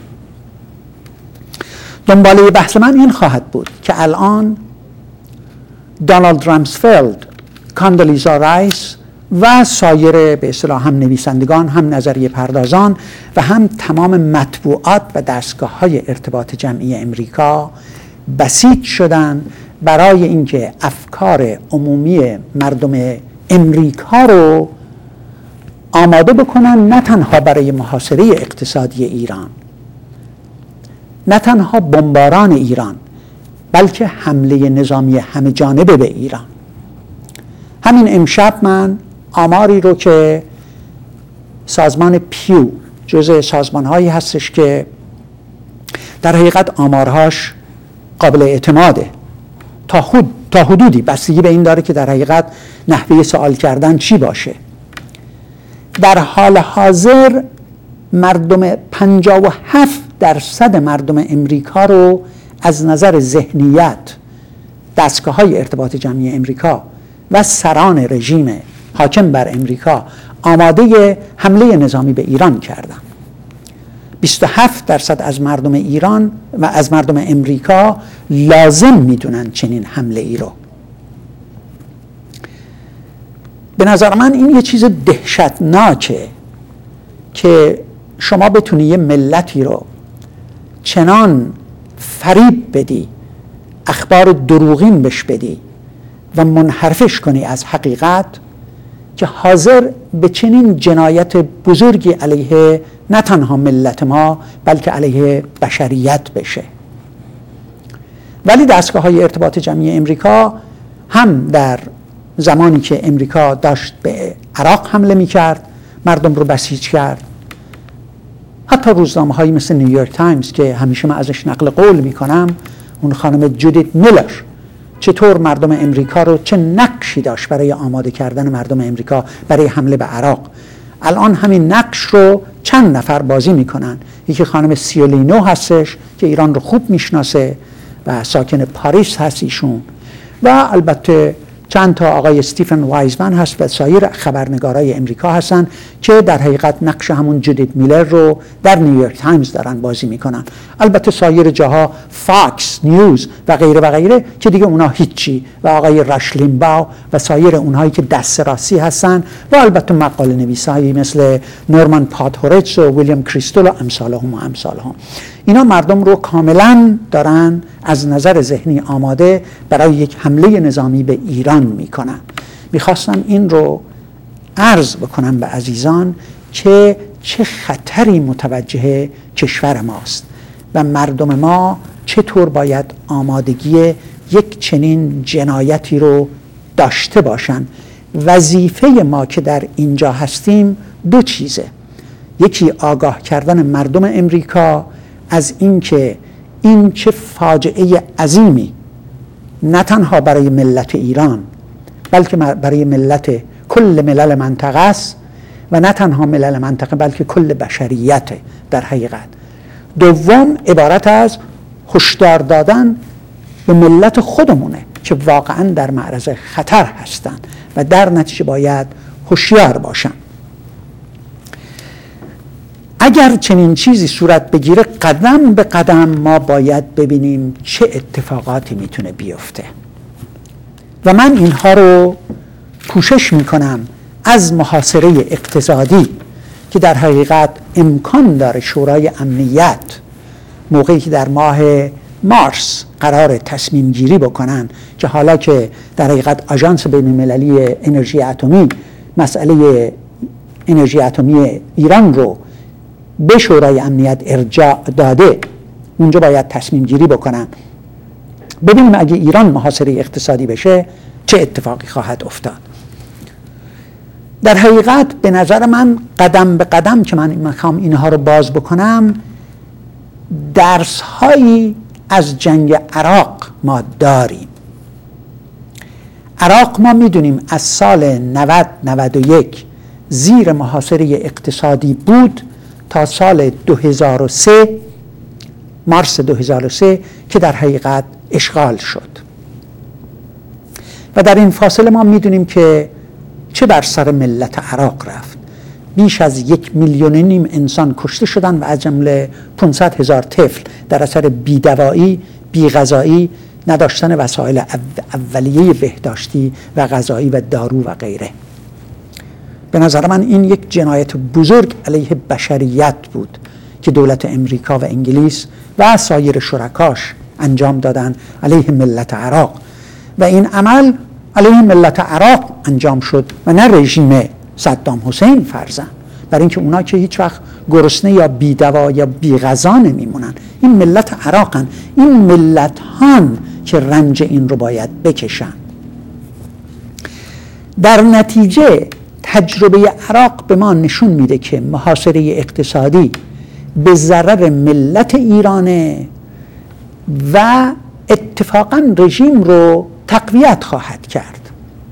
دنباله بحث من این خواهد بود که الان دونالد رامسفلد، کاندولیزا رایس و سایر به اصطلاح هم نویسندگان، هم نظریه پردازان و هم تمام مطبوعات و دستگاه‌های ارتباط جمعی امریکا بسیج شدن برای اینکه افکار عمومی مردم امریکا رو آماده بکنن، نه تنها برای محاصره اقتصادی ایران، نه تنها بمباران ایران، بلکه حمله نظامی همه جانبه به ایران. همین امشب من آماری رو که سازمان پیو، جزء سازمان‌هایی هستش که در حقیقت آمارهاش قابل اعتماده، تا حدودی بستگی به این داره که در حقیقت نحوه سوال کردن چی باشه. در حال حاضر مردم 57% مردم امریکا رو از نظر ذهنیت دستگاه‌های ارتباط جمعی امریکا و سران رژیم حاکم بر امریکا آماده حمله نظامی به ایران کردن. 27% از مردم ایران و از مردم امریکا لازم میدونن چنین حمله ای رو. به نظر من این یه چیز دهشتناکه که شما بتونی یه ملتی رو چنان فریب بدی، اخبار دروغین بهش بدی و منحرفش کنی از حقیقت که حاضر به چنین جنایت بزرگی علیه نه تنها ملت ما بلکه علیه بشریت بشه. ولی دستگاه‌های ارتباط جمعی امریکا هم در زمانی که امریکا داشت به عراق حمله می‌کرد، مردم رو بسیج کرد، حتی روزنامه‌هایی مثل نیویورک تایمز که همیشه من ازش نقل قول می‌کنم، اون خانم جودیت میلر چطور مردم امریکا رو چه نقشی داشت برای آماده کردن مردم امریکا برای حمله به عراق. الان همین نقش رو چند نفر بازی میکنن. یکی خانم سیولینو هستش که ایران رو خوب میشناسه و ساکن پاریس هست ایشون، و البته چند تا آقای استیفن وایزمن هست و سایر خبرنگارای امریکا هستن که در حقیقت نقش همون جودیت میلر رو در نیویورک تایمز دارن بازی میکنن. البته سایر جاها فاکس نیوز و غیره و غیره که دیگه اونا هیچی، و آقای راش لیمباو و سایر اونهایی که دست راستی هستن، و البته مقاله نویسایی مثل نورمن پاتهورچ و ویلیام کریستول و امثالهم. اینا مردم رو کاملا دارن از نظر ذهنی آماده برای یک حمله نظامی به ایران میکنن. میخواستم این رو عرض بکنم به عزیزان که چه خطری متوجه کشور ماست و مردم ما چطور باید آمادگی یک چنین جنایتی رو داشته باشن. وظیفه ما که در اینجا هستیم دو چیزه: یکی آگاه کردن مردم امریکا از اینکه این چه فاجعه عظیمی نه تنها برای ملت ایران بلکه برای ملت کل ملل منطقه است، و نه تنها ملل منطقه بلکه کل بشریت در حقیقت. دوم عبارت از هشدار دادن به ملت خودمونه که واقعا در معرض خطر هستند و در نتیجه باید هوشیار باشن. اگر چنین چیزی صورت بگیره قدم به قدم ما باید ببینیم چه اتفاقاتی میتونه بیفته، و من اینها رو کوشش میکنم از محاصره اقتصادی که در حقیقت امکان داره شورای امنیت موقعی که در ماه مارس قرار تصمیم گیری بکنن، که حالا که در حقیقت آژانس بین‌المللی انرژی اتمی مسئله انرژی اتمی ایران رو به شورای امنیت ارجاع داده، اونجا باید تصمیم گیری بکنن. ببینیم اگه ایران محاصره اقتصادی بشه چه اتفاقی خواهد افتاد. در حقیقت به نظر من قدم به قدم که من میخوام اینها رو باز بکنم، درس هایی از جنگ عراق ما داریم. عراق ما میدونیم از سال 90-91 زیر محاصره اقتصادی بود تا سال 2003 مارس 2003 که در حقیقت اشغال شد، و در این فاصله ما میدونیم که چه بر سر ملت عراق رفت. بیش از 1.5 میلیون انسان کشته شدن و از جمله 500,000 طفل در اثر بی‌دوایی، بی‌غذایی، نداشتن وسایل اولیه بهداشتی و غذایی و دارو و غیره. به نظر من این یک جنایت بزرگ علیه بشریت بود که دولت امریکا و انگلیس و سایر شرکاش انجام دادن علیه ملت عراق، و این عمل علیه ملت عراق انجام شد و نه رژیم صدام حسین فرضاً، برای اینکه اونا که هیچ وقت گرسنه یا بی‌دوا یا بی‌غذا نمیمونن. این ملت عراقن، این ملت هان که رنج این رو باید بکشن. در نتیجه تجربه عراق به ما نشون میده که محاصره اقتصادی به ضرر ملت ایرانه و اتفاقا رژیم رو تقویت خواهد کرد،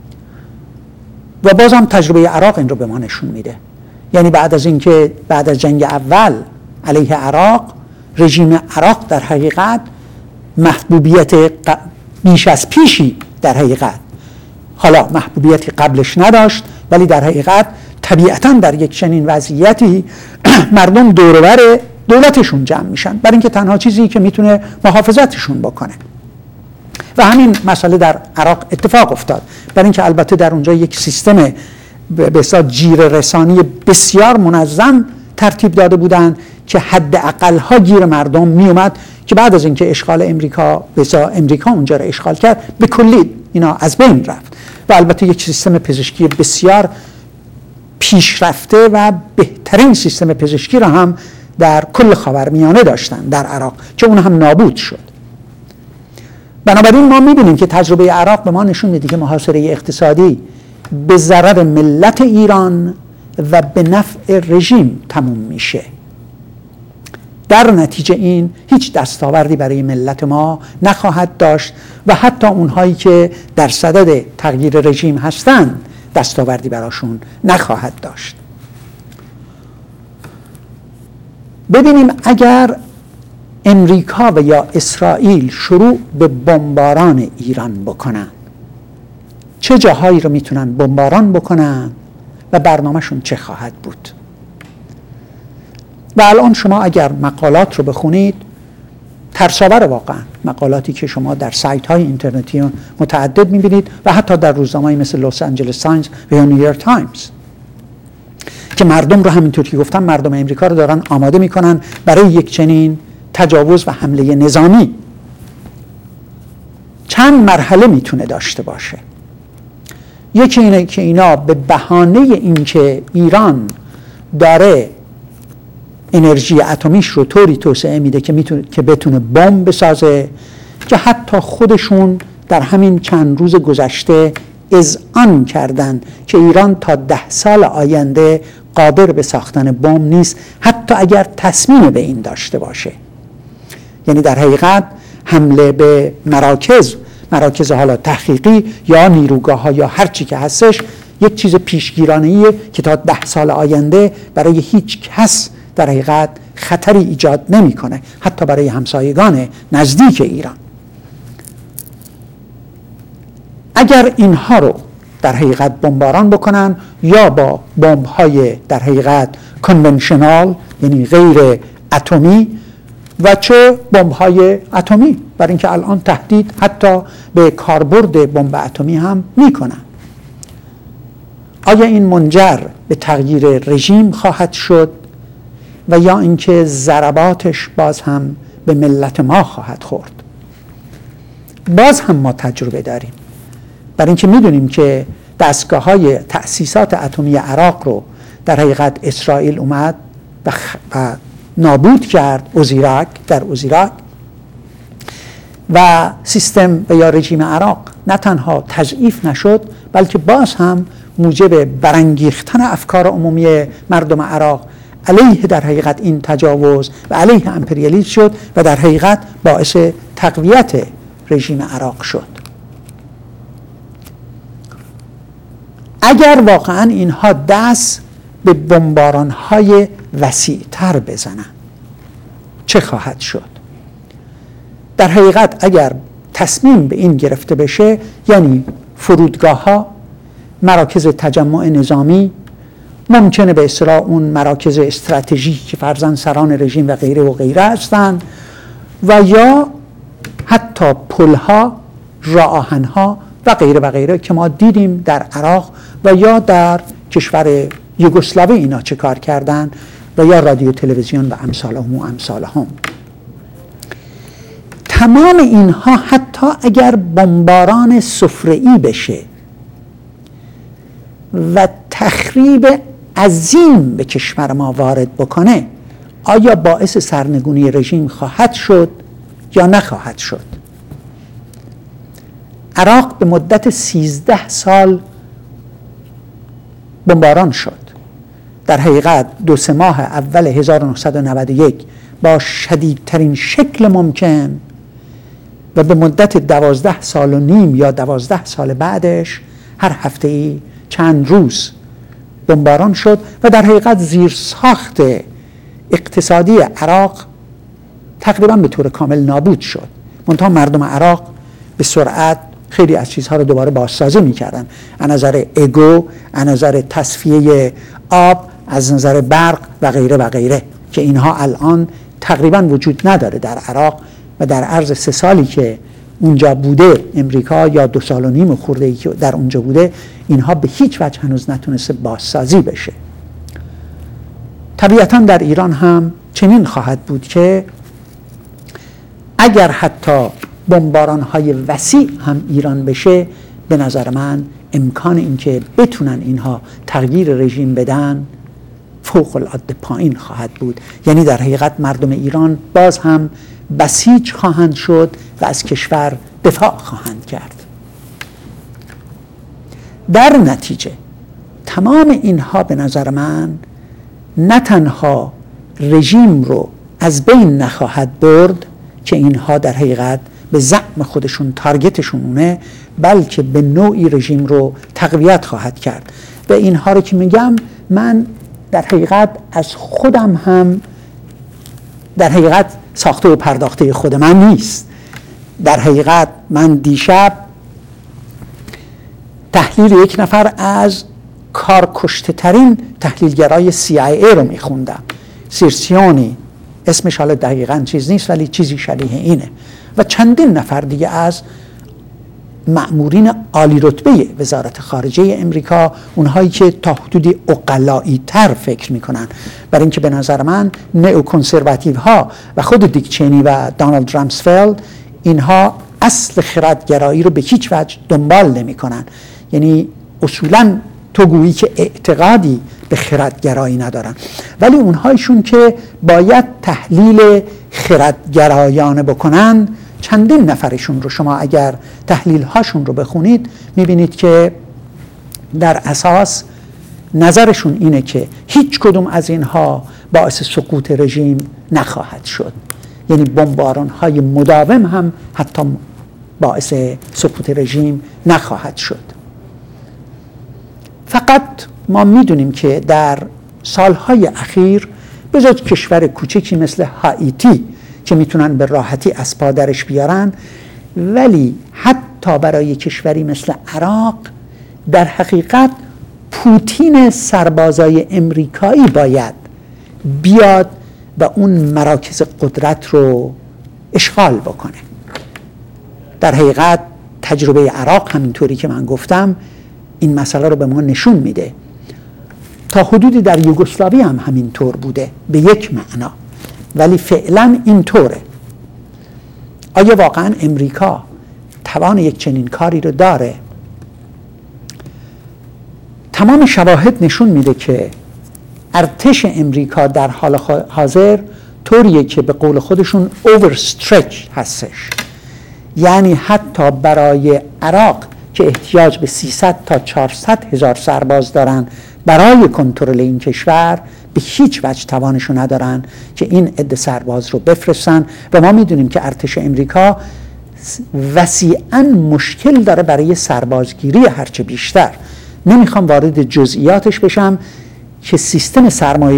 و بازم تجربه عراق این رو به ما نشون میده. یعنی بعد از جنگ اول علیه عراق، رژیم عراق در حقیقت محبوبیت بیش از پیشی در حقیقت، حالا محبوبیتی قبلش نداشت، ولی در حقیقت طبیعتاً در یک چنین وضعیتی مردم دور و بر دولتشون جمع میشن، برای اینکه تنها چیزی که میتونه محافظتشون بکنه. و همین مسئله در عراق اتفاق افتاد، برای اینکه البته در اونجا یک سیستم به اصطلاح جیره رسانی بسیار منظم ترتیب داده بودند که حد اقلها گیر مردم می اومد که بعد از اینکه اشغال امریکا امریکا اونجا را اشغال کرد به کلی اینا از بین رفت و البته یک سیستم پزشکی بسیار پیشرفته و بهترین سیستم پزشکی را هم در کل خاورمیانه داشتن در عراق که اون هم نابود شد. بنابراین ما می‌بینیم که تجربه عراق به ما نشون میده که محاصره اقتصادی به ضرر ملت ایران و به نفع رژیم تموم میشه. در نتیجه این هیچ دستاوردی برای ملت ما نخواهد داشت و حتی اونهایی که در صدد تغییر رژیم هستند دستاوردی براشون نخواهد داشت. ببینیم اگر امریکا و یا اسرائیل شروع به بمباران ایران بکنن چه جاهایی رو میتونن بمباران بکنن و برنامهشون چه خواهد بود. و الان شما اگر مقالات رو بخونید ترس‌آور واقعا مقالاتی که شما در سایت های اینترنتی متعدد میبینید و حتی در روزنامه‌ای مثل لس آنجلس تایمز و یا نیویورک تایمز که مردم رو همینطور که گفتم مردم امریکا رو دارن آماده میکنن برای یک چنین تجاوز و حمله نظامی. چند مرحله میتونه داشته باشه. یکی اینه که اینا به بهانه اینکه ایران داره انرژی اتمیش رو طوری توسعه میده که بتونه بمب بسازه که حتی خودشون در همین چند روز گذشته اذعان کردن که ایران تا 10 سال آینده قادر به ساختن بمب نیست حتی اگر تصمیم به این داشته باشه. یعنی در حقیقت حمله به مراکز حالا تحقیقی یا نیروگاه ها یا هر چی که هستش یک چیز پیشگیرانه‌ایه که تا 10 سال آینده برای هیچ کس در حقیقت خطری ایجاد نمی‌کنه، حتی برای همسایگان نزدیک ایران. اگر اینها رو در حقیقت بمباران بکنن یا با بمب‌های در حقیقت کنونشنال یعنی غیر اتمی و چه بمب‌های اتمی، برای اینکه الان تهدید حتی به کاربرد بمب اتمی هم میکنن. آیا این منجر به تغییر رژیم خواهد شد و یا اینکه ضرباتش باز هم به ملت ما خواهد خورد؟ باز هم ما تجربه داریم، برای اینکه میدونیم که دستگاه‌های تأسیسات اتمی عراق رو در حقیقت اسرائیل اومد و نابود کرد در اوزیراک و سیستم و یا رژیم عراق نه تنها تضعیف نشد بلکه باز هم موجب برانگیختن افکار عمومی مردم عراق علیه در حقیقت این تجاوز و علیه امپریالیسم شد و در حقیقت باعث تقویت رژیم عراق شد. اگر واقعا اینها دست به بمباران‌های وسیع‌تر بزنن چه خواهد شد؟ در حقیقت اگر تصمیم به این گرفته بشه یعنی فرودگاه‌ها، مراکز تجمع نظامی، ممکنه به اصطلاح اون مراکز استراتژیک که فرضاً سران رژیم و غیره هستند و یا حتی پل‌ها، راه آهن‌ها و غیره که ما دیدیم در عراق و یا در کشور یوگسلاوی اینا چه کار کردن و یا رادیو تلویزیون و امثالهم. تمام اینها حتی اگر بمباران سفره‌ای بشه و تخریب عظیم به کشور ما وارد بکنه آیا باعث سرنگونی رژیم خواهد شد یا نخواهد شد؟ عراق به مدت 13 سال بمباران شد. در حقیقت 2-3 ماه اول 1991 با شدیدترین شکل ممکن و به مدت 12 سال و نیم یا 12 سال بعدش هر هفته‌ای چند روز بمباران شد و در حقیقت زیرساخت اقتصادی عراق تقریبا به طور کامل نابود شد. منتها مردم عراق به سرعت خیلی از چیزها رو دوباره بازسازی می‌کردن، از نظر اگو، از نظر تصفیه آب، از نظر برق و غیره که اینها الان تقریبا وجود نداره در عراق و در عرض 3 سالی که اونجا بوده، امریکا یا 2.5 سال خورده‌ای که در اونجا بوده، اینها به هیچ وجه هنوز نتونسته بازسازی بشه. طبیعتاً در ایران هم چنین خواهد بود که اگر حتی بمباران‌های وسیع هم ایران بشه، به نظر من امکان اینکه بتونن اینها تغییر رژیم بدن فوق العاده پایین خواهد بود. یعنی در حقیقت مردم ایران باز هم بسیج خواهند شد و از کشور دفاع خواهند کرد. در نتیجه تمام اینها به نظر من نه تنها رژیم رو از بین نخواهد برد که اینها در حقیقت به زعم خودشون تارگتشونه، بلکه به نوعی رژیم رو تقویت خواهد کرد. و اینها رو که میگم من در حقیقت از خودم هم در حقیقت ساخته و پرداخته خود من نیست. در حقیقت من دیشب تحلیل یک نفر از کارکشته ترین تحلیلگرای CIA رو میخوندم، سیرسیونی، اسمش حالا دقیقاً چیز نیست ولی چیزی شبیه اینه، و چندین نفر دیگه از مأمورین عالی رتبه وزارت خارجه امریکا، اونهایی که تا حدودی عقلایی تر فکر میکنن، برای اینکه به نظر من نئوکنسرواتیو ها و خود دیک چینی و دونالد رامسفلد اینها اصل خردگرایی رو به هیچ وجه دنبال نمیکنن. یعنی اصولاً تو گویی که اعتقادی به خردگرایی ندارن، ولی اونهایشون که باید تحلیل خردگرایانه بکنن، چندین نفرشون رو شما اگر تحلیل هاشون رو بخونید میبینید که در اساس نظرشون اینه که هیچ کدوم از اینها باعث سقوط رژیم نخواهد شد. یعنی بمباران های مداوم هم حتی باعث سقوط رژیم نخواهد شد. فقط ما میدونیم که در سالهای اخیر به جز کشور کوچکی مثل هائیتی که میتونن به راحتی از پا درش بیارن، ولی حتی برای کشوری مثل عراق در حقیقت پوتین سربازای امریکایی باید بیاد و اون مراکز قدرت رو اشغال بکنه. در حقیقت تجربه عراق همینطوری که من گفتم این مسئله رو به ما نشون میده. تا حدودی در یوگسلاوی هم همینطور بوده به یک معنا، ولی فعلا اینطوره. آیا واقعا امریکا توان یک چنین کاری رو داره؟ تمام شواهد نشون میده که ارتش امریکا در حال حاضر طوریه که به قول خودشون overstretch هستش. یعنی حتی برای عراق که احتیاج به 300 تا 400 هزار سرباز دارن برای کنترل این کشور، به هیچ وجه توانشو ندارن که این عده سرباز رو بفرستن. و ما میدونیم که ارتش امریکا وسیعاً مشکل داره برای سربازگیری هرچه بیشتر. نمیخوام وارد جزئیاتش بشم که سیستم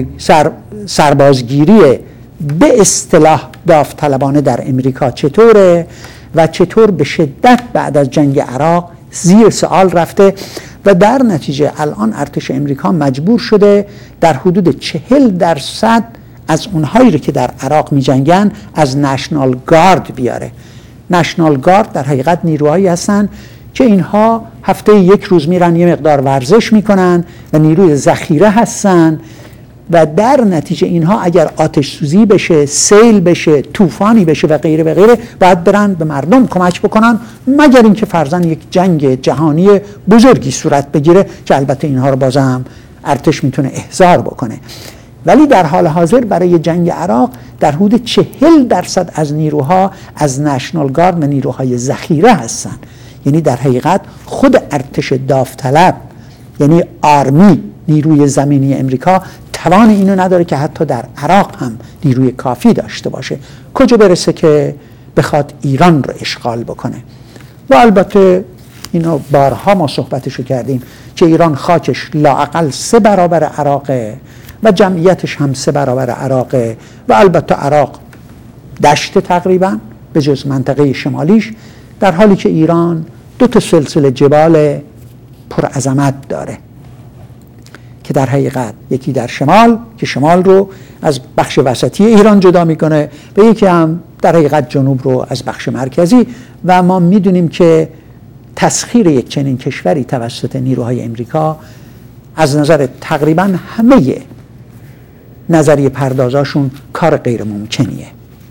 سربازگیری به اصطلاح داوطلبانه در امریکا چطوره و چطور به شدت بعد از جنگ عراق زیر سوال رفته و در نتیجه الان ارتش امریکا مجبور شده در حدود 40% از اونهایی رو که در عراق می جنگن از نشنال گارد بیاره. نشنال گارد در حقیقت نیروهایی هستن که اینها هفته یک روز میرن یه مقدار ورزش میکنن و نیروی ذخیره هستن و در نتیجه اینها اگر آتش سوزی بشه، سیل بشه، طوفانی بشه و غیره و غیره باید برن به مردم کمک بکنن، مگر اینکه فرضاً یک جنگ جهانی بزرگی صورت بگیره که البته اینها رو بازم ارتش میتونه احضار بکنه. ولی در حال حاضر برای جنگ عراق در حدود 40% از نیروها از نشنال گارد و نیروهای ذخیره هستن. یعنی در حقیقت خود ارتش داوطلب یعنی آرمی، نیروی زمینی امریکا توان اینو نداره که حتی در عراق هم نیروی کافی داشته باشه، کجا برسه که بخواد ایران رو اشغال بکنه. و البته اینو بارها ما صحبتشو کردیم که ایران خاکش لااقل 3 برابر عراقه و جمعیتش هم 3 برابر عراقه و البته عراق دشت تقریبا به جز منطقه شمالیش، در حالی که ایران 2 سلسله جبال پرعظمت داره که در حقیقت یکی در شمال که شمال رو از بخش وسطی ایران جدا میکنه و یکی هم در حقیقت جنوب رو از بخش مرکزی، و ما میدونیم که تسخیر یک چنین کشوری توسط نیروهای امریکا از نظر تقریبا همه نظریه پردازاشون کار غیر ممکنیه.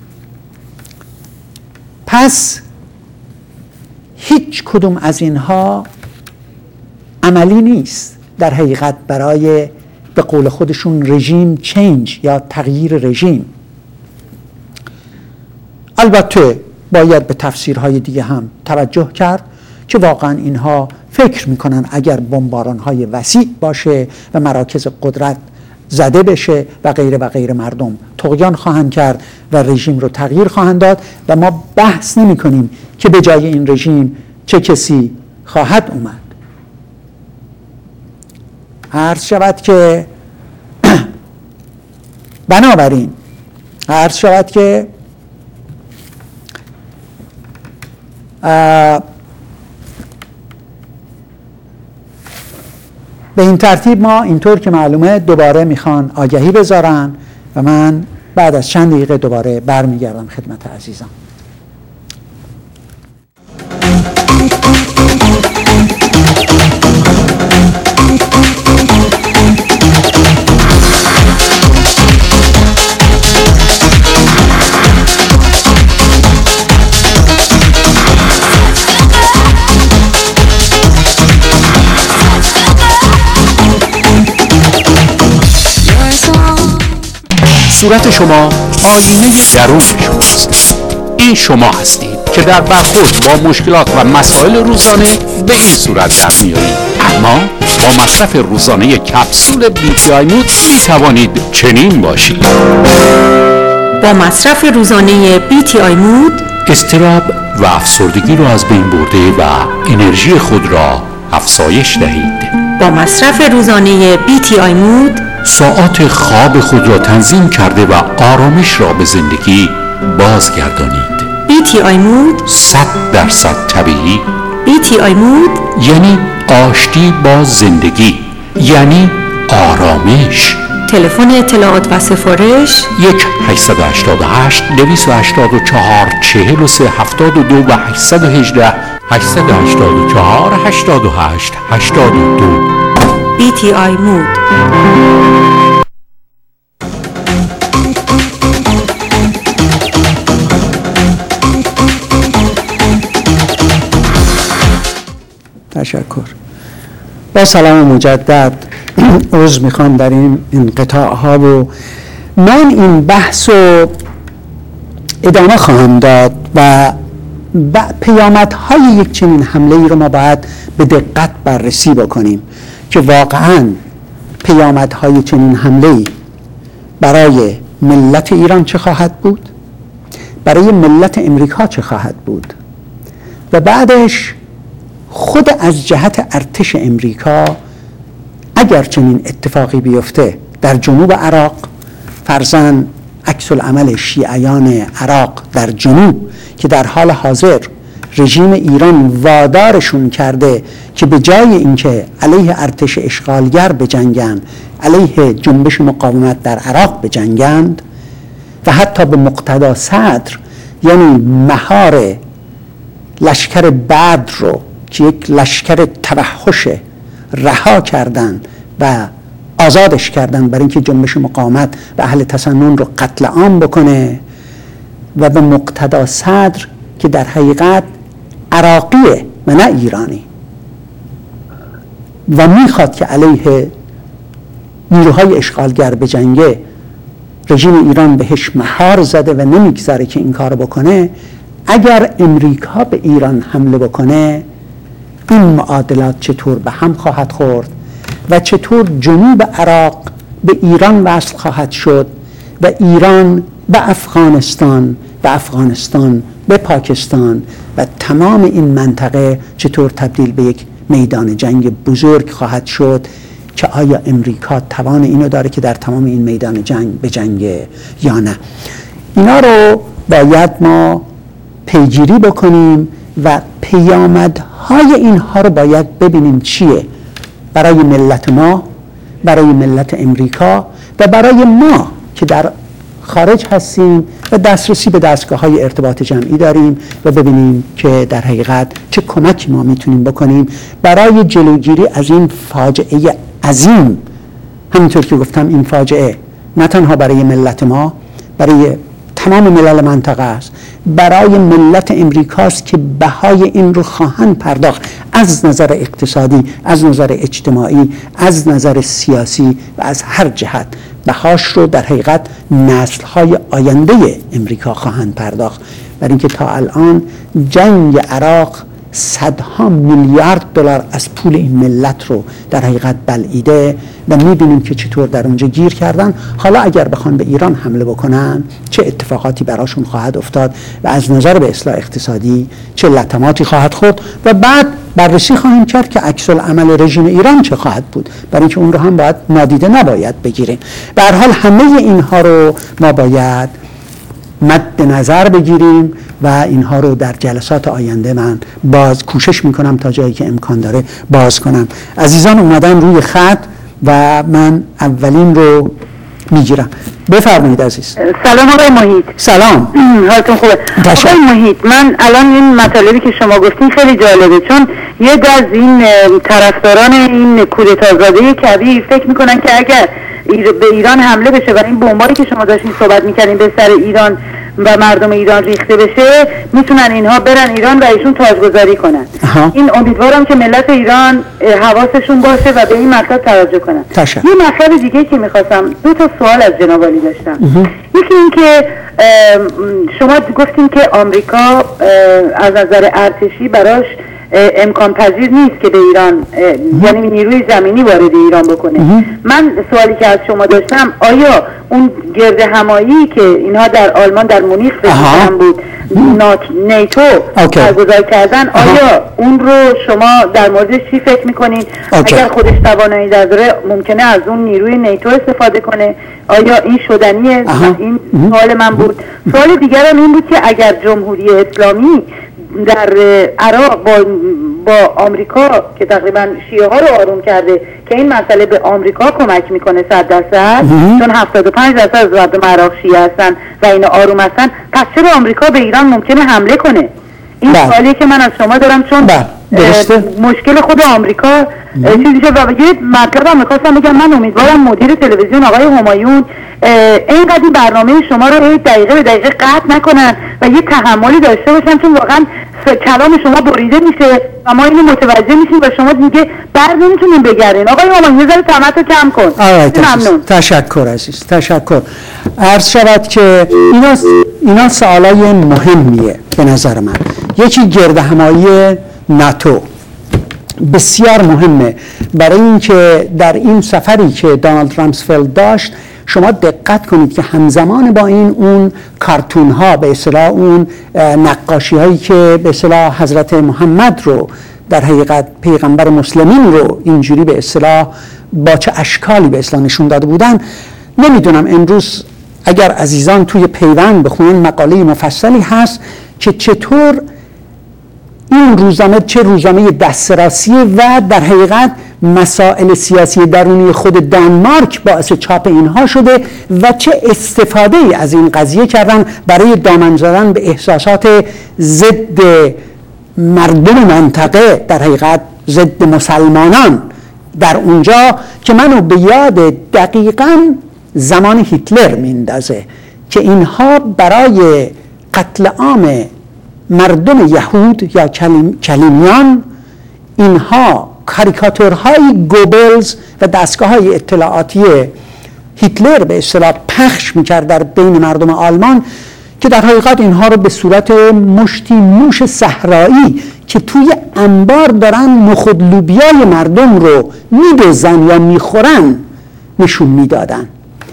پس هیچ کدوم از اینها عملی نیست در حقیقت برای به قول خودشون رژیم چینج یا تغییر رژیم. البته باید به تفسیرهای دیگه هم توجه کرد که واقعا اینها فکر میکنن اگر بمبارانهای وسیع باشه و مراکز قدرت زده بشه و غیره و غیره، مردم طغیان خواهند کرد و رژیم رو تغییر خواهند داد، و ما بحث نمی کنیم که به جای این رژیم چه کسی خواهد اومد. عرض شود که بنابراین عرض شود که به این ترتیب ما اینطور که معلومه دوباره میخوان آگهی بذارن و من بعد از چند دقیقه دوباره برمیگردم خدمت عزیزان. صورت شما آینه درون شماست. این شما هستید که در برخورد با مشکلات و مسائل روزانه به این صورت در میایید. اما با مصرف روزانه کپسول BTI مود می توانید چنین باشید. با مصرف روزانه BTI مود اضطراب و افسردگی را از بین برده و انرژی خود را افزایش دهید. با مصرف روزانه BTI مود ساعات خواب خود را تنظیم کرده و آرامش را به زندگی بازگردانید. BTI مود 100% طبیعی. BTI مود یعنی آشتی با زندگی، یعنی آرامش. تلفن اطلاعات و سفارش 1-888-284-43-72 و 818-848-8882. BTI مود. تشکر. با سلام مجدد عذر میخوام در این انقطاع ها و من این بحث رو ادامه خواهم داد و پیامدهای یک چنین حمله ای رو ما باید به دقت بررسی بکنیم که واقعاً پیامدهای چنین حمله ای برای ملت ایران چه خواهد بود، برای ملت امریکا چه خواهد بود، و بعدش خود از جهت ارتش امریکا اگر چنین اتفاقی بیفته در جنوب عراق، فرضاً عکس العمل شیعیان عراق در جنوب که در حال حاضر رژیم ایران وادارشون کرده که به جای اینکه علیه ارتش اشغالگر بجنگند، علیه جنبش مقاومت در عراق بجنگند و حتی به مقتدا صدر، یعنی مهار لشکر بدر رو که یک لشکر توحش رها کردن و آزادش کردن برای اینکه جنبش مقاومت و اهل تسنن رو قتل عام بکنه، و به مقتدا صدر که در حقیقت عراقیه و نه ایرانی و میخواد که علیه نیروهای اشغالگر بجنگه، رژیم ایران بهش مهار زده و نمیگذاره که این کار بکنه. اگر امریکا به ایران حمله بکنه، این معادلات چطور به هم خواهد خورد و چطور جنوب عراق به ایران وصل خواهد شد و ایران به افغانستان و افغانستان به پاکستان و تمام این منطقه چطور تبدیل به یک میدان جنگ بزرگ خواهد شد که آیا امریکا توان اینو داره که در تمام این میدان جنگ بجنگه یا نه. اینا رو باید ما پیگیری بکنیم و پیامدهای اینها رو باید ببینیم چیه برای ملت ما، برای ملت امریکا و برای ما که در خارج هستیم و دسترسی به دستگاه‌های ارتباط جمعی داریم و ببینیم که در حقیقت چه کمکی ما میتونیم بکنیم برای جلوگیری از این فاجعه عظیم. همینطور که گفتم این فاجعه نه تنها برای ملت ما، برای تمام ملل منطقه است، برای ملت امریکاست که بهای این رو خواهند پرداخت، از نظر اقتصادی، از نظر اجتماعی، از نظر سیاسی و از هر جهت بهاش رو در حقیقت نسل‌های آینده امریکا خواهند پرداخت. برای اینکه تا الان جنگ عراق صدها میلیارد دلار از پول این ملت رو در حقیقت بلعیده و میبینیم که چطور در اونجا گیر کردن. حالا اگر بخوان به ایران حمله بکنن چه اتفاقاتی براشون خواهد افتاد و از نظر به اصلاح اقتصادی چه لطماتی خواهد خورد و بعد بررسی خواهیم کرد که عکس العمل رژیم ایران چه خواهد بود، برای اینکه اون رو هم باید نادیده نباید بگیریم. به هر حال همه اینها رو ما باید مد نظر بگیریم و اینها رو در جلسات آینده من باز کوشش میکنم تا جایی که امکان داره باز کنم. عزیزان اومدن روی خط و من اولین رو میگیرم. بفرمایید عزیز. سلام آقای محیط. سلام. حالتون خوبه؟ آقای محیط، من الان این مطالبی که شما گفتین خیلی جالبه، چون یه از این طرفداران این کودتازاده کبیر فکر میکنن که اگر به ایران حمله بشه و این بمباری که شما داشتین صحبت میکنین به سر ایران و مردم ایران ریخته بشه، میتونن اینها برن ایران و ایشون تاجگذاری کنن. این امیدوارم که ملت ایران حواسشون باشه و به این مطلب توجه کنن. یه مطلب دیگه که میخواستم، دو تا سوال از جناب عالی داشتم. یکی این که شما گفتین که آمریکا از نظر ارتشی براش امکان پذیر نیست که به ایران یعنی نیروی زمینی وارد ایران بکنه. من سوالی که از شما داشتم، آیا اون گرد همایی که اینها در آلمان در مونیخ رسیدن بود نیتو برگزار کردن، آیا اون رو شما در موردش چی فکر میکنین؟ اگر خودش توانایی داره ممکنه از اون نیروی نیتو استفاده کنه؟ آیا این شدنیه؟ این سوال من بود. سوال دیگرم این بود که اگر جمهوری اسلامی در عراق با آمریکا که تقریبا شیعه ها رو آروم کرده که این مسئله به آمریکا کمک میکنه 100%، چون 75% از مردم عراق شیعه هستن و اینا آروم هستن، پس چرا آمریکا به ایران ممکنه حمله کنه؟ این سوالیه که من از شما دارم، چون مشکل خود آمریکا چیزی شد. و یه مطلب هم میخواستم بگم، من امیدوارم مدیر تلویزیون آقای همایون اینقدر این برنامه شما رو دقیقه به دقیقه قطع نکنن و یه تحملی داشته باشن، چون واقعا کلام شما بریده میشه و ما اینو متوجه میشیم و شما دیگه بر نمیتونیم بگردین. آقای همایون یه ذره طمعتو کم کن. ممنون. تشکر عزیز، تشکر. عرض شود که اینا سوالای مهمیه به نظر من. یکی گرد همایی ناتو بسیار مهمه، برای اینکه در این سفری که دونالد رامسفلد داشت شما دقت کنید که همزمان با این اون کارتون ها به اصطلاح اون نقاشی هایی که به اصطلاح حضرت محمد رو در حقیقت پیغمبر مسلمین رو اینجوری به اصطلاح با چه اشکالی به اصطلاح نشون داده بودن. نمیدونم امروز اگر عزیزان توی پیوند بخونن مقاله مفصلی هست که چطور این روزنامه چه روزنامه دسترسیه و در حقیقت مسائل سیاسی درونی خود دانمارک باعث چاپ اینها شده و چه استفاده ای از این قضیه کردن برای دامن زدن به احساسات ضد مردم منطقه، در حقیقت ضد مسلمانان در اونجا، که منو به یاد دقیقاً زمان هیتلر میندازه که اینها برای قتل عام مردم یهود یا کلیمیان اینها کاریکاتورهای گوبلز و دستگاه‌های اطلاعاتی هیتلر به اصطلاح پخش می‌کرد در بین مردم آلمان، که در حقیقت اینها رو به صورت مشتی موش صحرایی که توی انبار دارن نخود لوبیای مردم رو می‌دزدن یا می‌خورن نشون میدادن.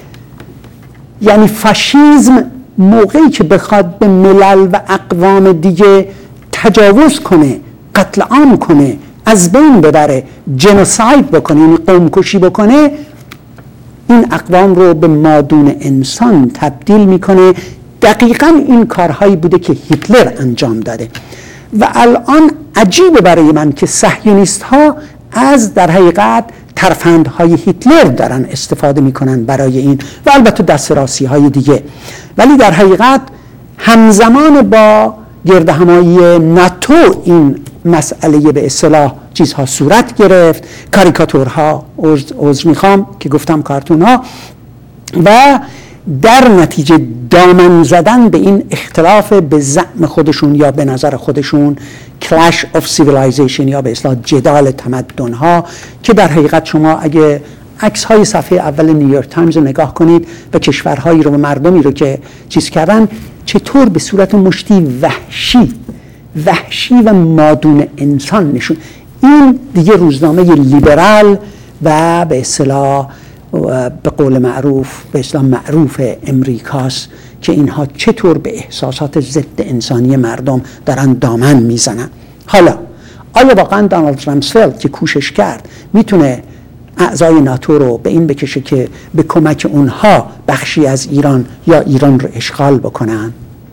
یعنی فاشیسم موقعی که بخواد به ملل و اقوام دیگه تجاوز کنه، قتل عام کنه، از بین ببره، جنوساید بکنه، یعنی قومکشی بکنه، این اقوام رو به مادون انسان تبدیل میکنه. دقیقاً این کارهایی بوده که هیتلر انجام داده. و الان عجیبه برای من که صهیونیست ها از در حقیقت ترفندهای هیتلر دارن استفاده میکنن برای این و البته دست راستی های دیگه. ولی در حقیقت همزمان با گردهمایی ناتو این مسئله به اصطلاح چیزها صورت گرفت، کاریکاتورها، عذر میخوام که گفتم کارتونها، و در نتیجه دامن زدن به این اختلاف به زعم خودشون یا به نظر خودشون clash of civilization یا به اصطلاح جدال تمدن‌ها، که در حقیقت شما اگه عکس‌های صفحه اول نیویورک تایمز رو نگاه کنید و کشورهایی رو و مردمی رو که چیز کردن چطور به صورت مشتی وحشی و مادون انسان نشون. این دیگه روزنامه لیبرال و به اصطلاح به قول معروف به اصطلاح معروف امریکاست که اینها چطور به احساسات ضد انسانی مردم دارن دامن میزنن. حالا آیا واقعا دونالد رامسفلد که کوشش کرد میتونه اعضای ناتو رو به این بکشه که به کمک اونها بخشی از ایران یا ایران رو اشغال بکنن؟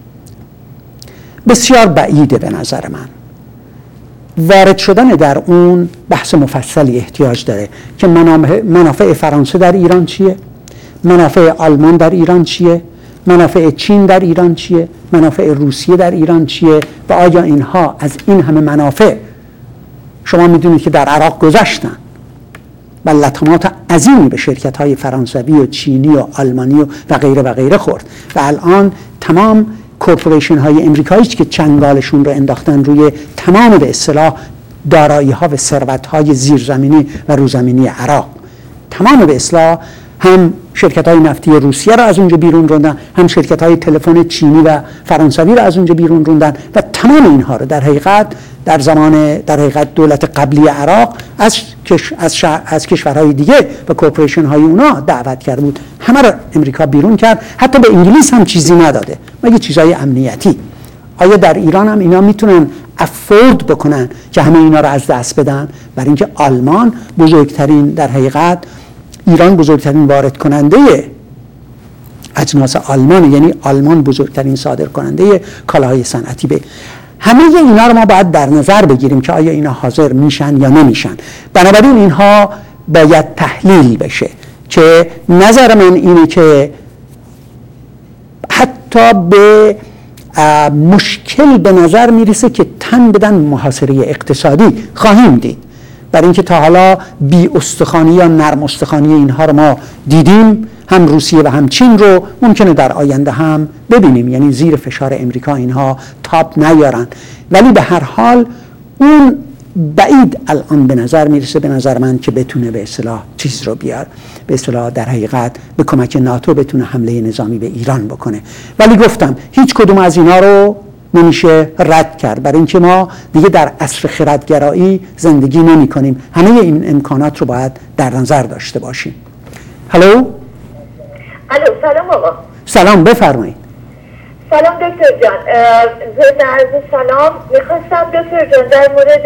بسیار بعیده به نظر من. وارد شدن در اون بحث مفصلی احتیاج داره که منافع فرانسه در ایران چیه؟ منافع آلمان در ایران چیه؟ منافع چین در ایران چیه؟ منافع روسیه در ایران چیه؟ و آیا اینها از این همه منافع، شما میدونید که در عراق گذشتن و لطمات عظیمی به شرکت‌های فرانسوی و چینی و آلمانی و غیره خورد و الان تمام کورپوریشن های امریکایی که چنگالشون رو انداختن روی تمام به اصطلاح دارایی ها و ثروت های زیرزمینی و روزمینی عراق، تمام به اصطلاح هم شرکت های نفتی روسیه رو از اونجا بیرون روندن، هم شرکت های تلفن چینی و فرانسوی رو از اونجا بیرون روندن و تمام اینها رو در حقیقت در زمان دولت قبلی عراق از کشورهای دیگه و کورپوریشن های اونا دعوت کرده بود، همه رو امریکا بیرون کرد، حتی به انگلیس هم چیزی نداده مگه چیزای امنیتی. آیا در ایران هم اینا میتونن افورد بکنن که همه اینا رو از دست بدن؟ برای اینکه آلمان بزرگترین در حقیقت ایران بزرگترین وارد کننده اجناس آلمان، یعنی آلمان بزرگترین صادر کننده کالاهای صنعتی به همه اینا رو ما باید در نظر بگیریم که آیا اینا حاضر میشن یا نمیشن. بنابراین اینها باید تحلیل بشه که نظر من اینه که حتی به مشکل به نظر میرسه که تن بدن محاصره اقتصادی خواهیم دید، برای اینکه تا حالا بی استخوانی یا نرم استخوانی اینها رو ما دیدیم، هم روسیه و هم چین رو ممکنه در آینده هم ببینیم، یعنی زیر فشار امریکا اینها تاب نیارن. ولی به هر حال اون بعید الان به نظر میرسه، به نظر من، که بتونه به اصطلاح چیز رو بیار، به اصطلاح در حقیقت به کمک ناتو بتونه حمله نظامی به ایران بکنه. ولی گفتم هیچ کدوم از اینا رو نمیشه رد کرد، برای اینکه ما دیگه در عصر خردگرایی زندگی نمی کنیم. همه این امکانات رو باید در نظر داشته باشیم. هلو؟ سلام آقا. سلام، بفرمایید. سلام دکتر جان. عرض سلام. میخواستم دکتر جان در مورد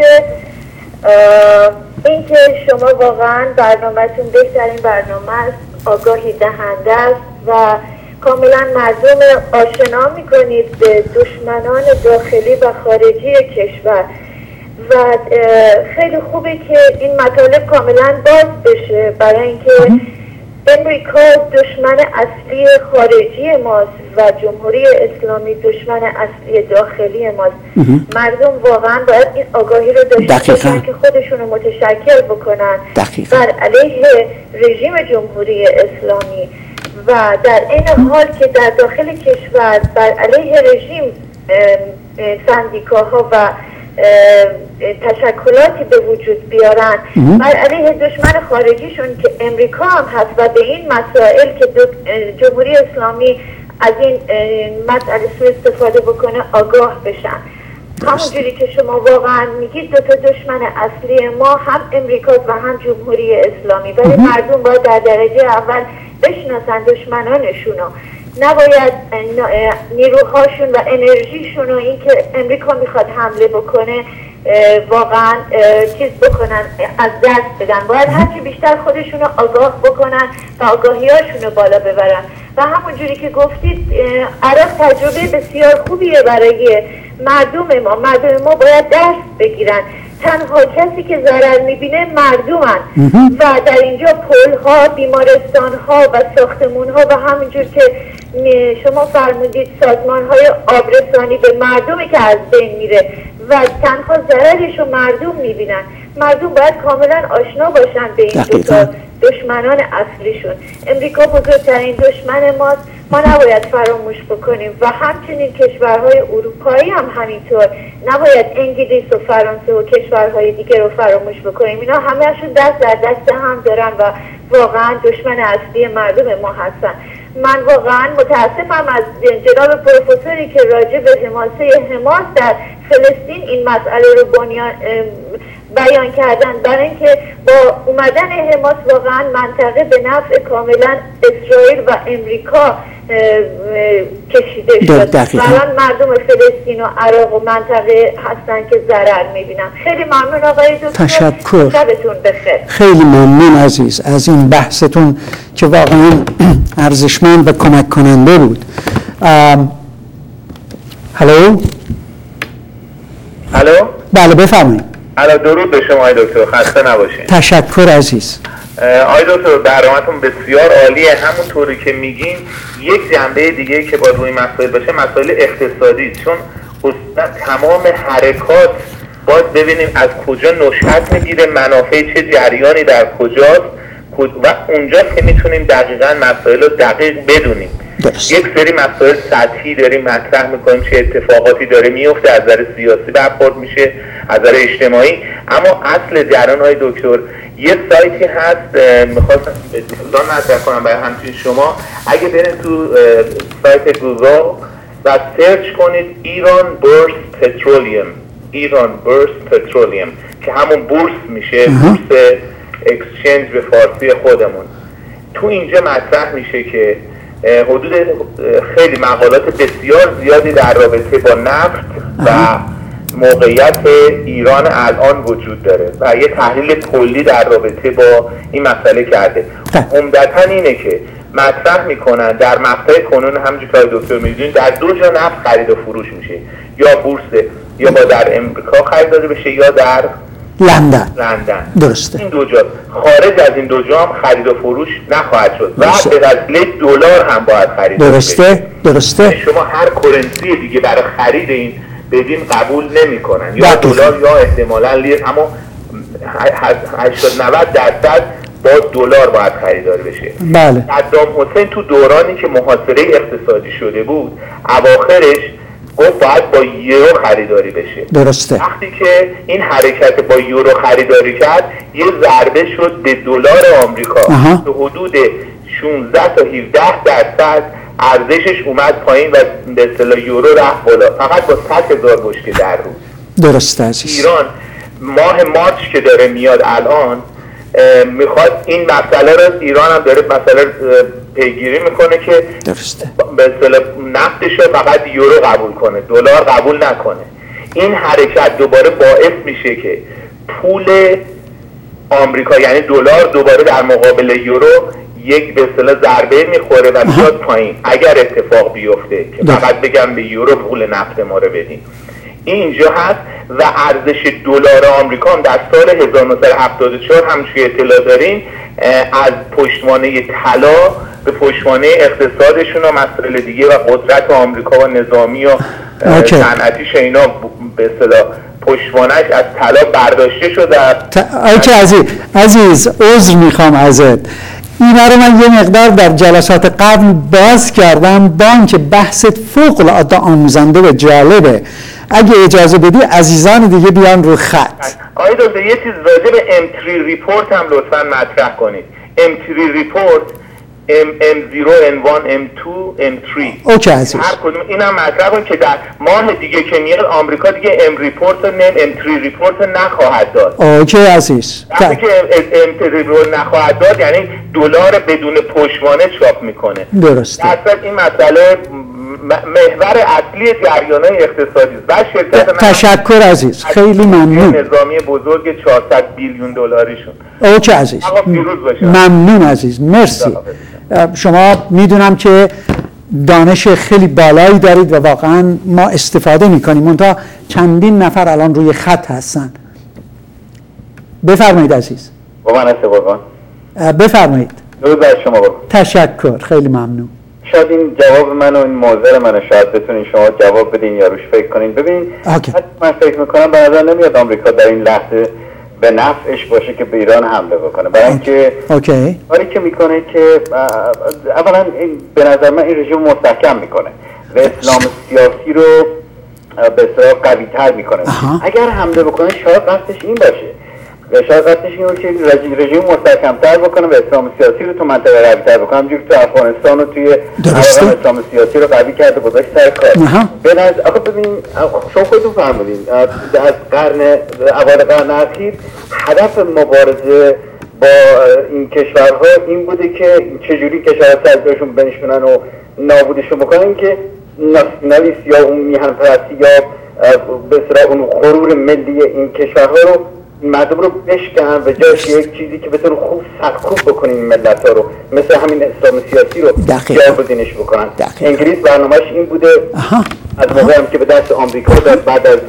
اینکه شما واقعا برنامه‌تون بهترین برنامه است، آگاهی دهنده است و کاملا مردم آشنا میکنید به دشمنان داخلی و خارجی کشور و خیلی خوبه که این مطالب کاملا باز بشه، برای اینکه امریکا دشمن اصلی خارجی ماست و جمهوری اسلامی دشمن اصلی داخلی ماست. مردم واقعا باید این آگاهی رو داشته باشن که خودشون رو متشکل بکنن بر علیه رژیم جمهوری اسلامی و در این حال که در داخل کشور بر علیه رژیم سندیکاها و تشکلاتی به وجود بیارن، بر علیه دشمن خارجیشون که امریکا هم هست و به این مسائل که جمهوری اسلامی از این مسئله سوء استفاده بکنه آگاه بشن. همونجوری که شما واقعا میگید دو تا دشمن اصلی ما هم امریکاست و هم جمهوری اسلامی، ولی مردم باید در درجه اول بشناسن دشمنانشونو، نباید نیروهاشون و انرژیشون رو این که امریکا میخواد حمله بکنه واقعا چیز بکنن، از دست بدن. باید هرچی بیشتر خودشون رو آگاه بکنن و آگاهیاشون رو بالا ببرن و همونجوری که گفتید عراق تجربه بسیار خوبیه برای مردم ما باید درس بگیرن. تنها کسی که ضرر میبینه مردمن و در اینجا پل‌ها، بیمارستان‌ها و ساختمان‌ها و همینجور که شما فرمودید سازمان‌های آبرسانی به مردمی که از بین میره و تنها ضررش رو مردم میبینن. مردم باید کاملا آشنا باشن به این دو تا دشمنان اصلیشون. امریکا بزرگترین دشمن ماست، ما نباید فراموش بکنیم و همچنین کشورهای اروپایی هم همینطور. نباید انگلیس و فرانسه و کشورهای دیگه رو فراموش بکنیم. اینا همه‌شون دست در دست هم دارن و واقعا دشمن اصلی مردم ما هستن. من واقعا متاسفم از جناب پروفسوری که راجع به حماسه حماس در فلسطین این مسئله رو بیان کردن، برای اینکه با اومدن حماس واقعا منطقه به نفع کاملا اسرائیل و امریکا کشیده شد. الان مردم فلسطین و عراق و منطقه هستن که ضرر میبینن. خیلی ممنون آقای دکتر. تشکر. شبتون بخیر. خیلی ممنون عزیز از این بحثتون که واقعا ارزشمند و کمک کننده بود. هلو. بله بفرمایید. درود به شما آقای دکتر، خسته نباشید. تشکر عزیز. آقای دکتر برنامه‌تون بسیار عالیه. همونطوری که میگین یک جنبه دیگه که باید روی مسائل باشه مسائل اقتصادی، چون اصلا تمام حرکات باید ببینیم از کجا نشأت میگیره، منافع چه جریانی در کجاست و اونجا که میتونیم دقیقاً مسائل رو دقیق بدونیم. یک سری مسائل سطحی داریم مطرح میکنیم، چه اتفاقاتی داره میفته، از نظر سیاسی برخورد میشه، از نظر اجتماعی، اما اصل جریان های دکتر یه سایتی هست میخواستم به دوستان مطرح کنم برای همچنین شما. اگه برین تو سایت گوگل و سرچ کنید ایران بورس پترولیوم که همون بورس میشه، بورس اکسچنج به فارسی خودمون. تو اینجا مطرح میشه که حدود خیلی مقالات بسیار زیادی در رابطه با نفت و موقعیت ایران الان وجود داره و یه تحلیل کلی در رابطه با این مسئله کرده. عمدتاً اینه که مطرح میکنن در مقطع کنون همونجوری که دکتر میدونید در دو جا نفت خرید و فروش میشه، یا بورس یا با در امریکا خریداری بشه یا در لندن. درسته. این دو جا، خارج از این دو جا هم خرید و فروش نخواهد شد و به وسیله دلار هم باید خرید بشه. درسته. شما هر کرنسی دیگه برای خرید این بدین قبول نمی‌کنن، یا دلار یا احتمالاً لیر، اما 80-90% با دلار باید خریداری بشه. بله. صدام حسین تو دورانی که محاصره اقتصادی شده بود اواخرش گفت باید با یورو خریداری بشه. درسته. وقتی که این حرکت با یورو خریداری کرد یه ضربه شد به دلار آمریکا به حدود 16 تا 17% ارزشش اومد پایین و به اصطلاح یورو رفت بالا، فقط با 100,000 بشکه در روز. درسته عزیز. ایران ماه مارچ که داره میاد الان میخواد این مسئله رو، ایران هم داره مسئله پیگیری میکنه که درسته به اصطلاح نفتش رو فقط یورو قبول کنه، دلار قبول نکنه. این حرکت دوباره باعث میشه که پول آمریکا یعنی دلار دوباره در مقابل یورو یک به اصطلاح ضربه میخوره و میاد پایین اگر اتفاق بیفته که فقط بگم به یورو پول نفت ما رو بدین. اینجا هست و ارزش دلار آمریکا هم در سال 1974 همچنین اطلاع داریم از پشتوانه طلا به پشتوانه اقتصادشون و مسائل دیگه و قدرت آمریکا و نظامی و صنعتیش اینا به اصطلاح پشتوانش از طلا برداشته شده. عزیز عذر میخوام ازت، اینا رو من یه مقدار در جلسات قبل باز کردم، با اینکه بحثت فوق العاده آموزنده و جالبه. اگه اجازه بدی عزیزان دیگه بیان رو خط. آقای دکتر یه چیز راجع به M3 ریپورت هم لطفاً مطرح کنید. M3 ریپورت M0 M1 M2 M3 اوکی عزیز. هر کدوم اینم مطرح کنید که در ماه دیگه که میاد آمریکا دیگه M ریپورت و M3 ریپورت نخواهد داد. اوکی عزیز. وقتی که M3 ریپورت نخواهد داد یعنی دلار بدون پشتوانه چاپ میکنه. درسته. اصلا این مسئله محور اصلی جریان‌های اقتصادی است و شرکت تشکر عزیز، خیلی ممنون. نظامی بزرگ 400 بیلیون دلاریشون. اوکی عزیز. ممنون عزیز، مرسی. شما میدونم که دانش خیلی بالایی دارید و واقعا ما استفاده میکنیم. منتها چندین نفر الان روی خط هستن. بفرمایید عزیز. با من هسته قربان. بفرمایید. درود بر شما قربان. تشکر، خیلی ممنون. شاید این جواب من و این موضوع من شاید بتونین شما جواب بدین یا روش فکر کنین. ببینید من فکر میکنم به نظر نمیاد آمریکا در این لحظه به نفعش باشه که به ایران حمله بکنه، برای اینکه کاری که میکنه که اولا به نظر من این رژیم مستحکم میکنه و اسلام سیاسی رو به اصطلاح قوی تر میکنه. اگر حمله بکنه شاید قصدش این باشه، شاید قصدش این باشه که رژیم مستحکم تر بکنه و اسلام سیاسی رو تو منطقه قوی تر بکنه، همونجوری که تو افغانستان و توی عراق اسلام سیاسی رو قوی کرده گذاشت سر کار. آخه ببین شما خودتون فهمیدین از اوایل قرن اخیر هدف مبارزه با این کشورها این بوده که چجوری کشورها سرجاشون بنشونن و نابودشون بکنن، که ناسیونالیست یا اون میهن پرستی یا به اصطلاح اون غرور ملی این کشورها رو مردم رو بشکنن و جاش یک چیزی که بتونه خوب سرکوب بکنه این ملت ها رو، مثل همین اسلام سیاسی رو جایگزینش بکنن. انگلیس برنامه‌اش این بوده از موقعی که به دست آمریکا داد، بعد از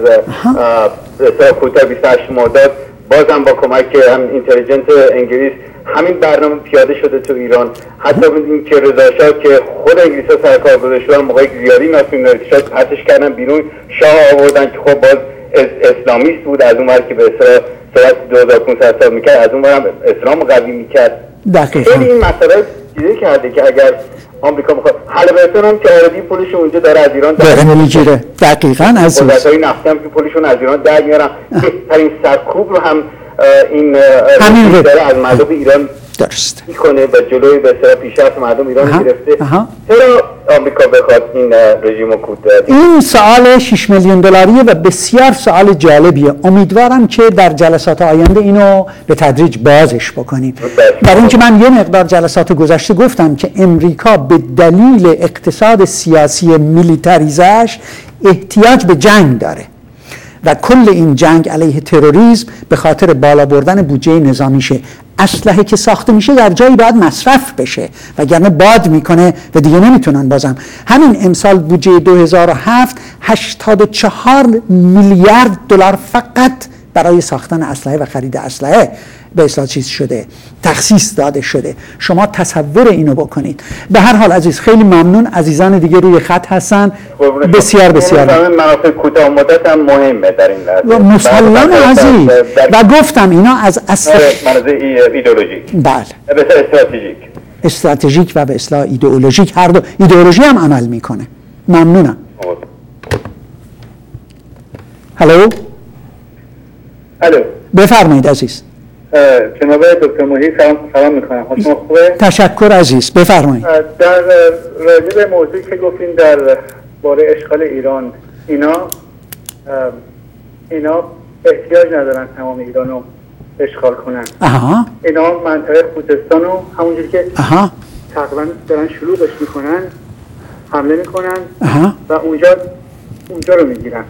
کودتای 28 مرداد بازم با کمک هم اینتلیجنس انگلیس همین برنامه پیاده شده تو ایران. حتی این که رضا شاه که خود انگلیس‌ها سر کار گذاشتن موقعی که زیادی ناسیونالیست شد پرتش کردن بیرون، شاه آوردن که خب باز اسلامیست بود، از اون ور که به اصطلاح سرعت 2500 سال میکرد، از اون ور هم اسلام قوی میکرد. خیلی این مسئله چیزی کرده که اگر آمریکا بخواد حلبتون هم که آردی پولش اونجا داره از ایران داره میگیره. دقیقاً عزیز. قدرت‌های نفتی هم که پولشون از ایران در میارن، بهترین سرکوب رو هم این داره از مردم ایران درست میکنه و جلوی به اصطلاح پیشرفت مردم ایران گرفته. چرا آمریکا بخواد این رژیم رو کوتاه؟ این سوال 6 میلیون دلاریه و بسیار سوال جالبیه. امیدوارم که در جلسات آینده اینو به تدریج بازش بکنیم. برای اینکه من یه مقدار جلسات گذشته گفتم که امریکا به دلیل اقتصاد سیاسی میلیتاریزش احتیاج به جنگ داره و کل این جنگ علیه تروریسم به خاطر بالا بردن بودجه نظامیشه. اسلحه که ساخته میشه در جایی باید مصرف بشه وگرنه باد میکنه و دیگه نمیتونن. بازم همین امسال بودجه 2007 84 میلیارد دلار فقط برای ساختن اسلحه و خرید اسلحه به اصطلاح چیز شده، تخصیص داده شده. شما تصور اینو بکنید. به هر حال عزیز خیلی ممنون. عزیزان دیگه روی خط هستن. بسیار بسیار منافع کوتاه مدت هم مهمه در این لحظه. مسلماً عزیز. و گفتم اینا از اصل ایدئولوژیک. بله. به استراتژیک. استراتژیک و به اصطلاح ایدئولوژیک، هر دو ایدئولوژی هم عمل میکنه. ممنونم. الو. بفرمایید عزیز. جناب دکتر محی سلام میکنم. حالتون خوبه؟ تشکر عزیز. بفرمایید. در راجع به موضوعی که گفتین در باره اشغال ایران، اینا احتیاج ندارن تمام ایران رو اشغال کنن. اینا منطقه خوزستان رو همونجوری که تقریبا دارن شلوغش میکنن، حمله میکنن و اونجا رو میگیرن.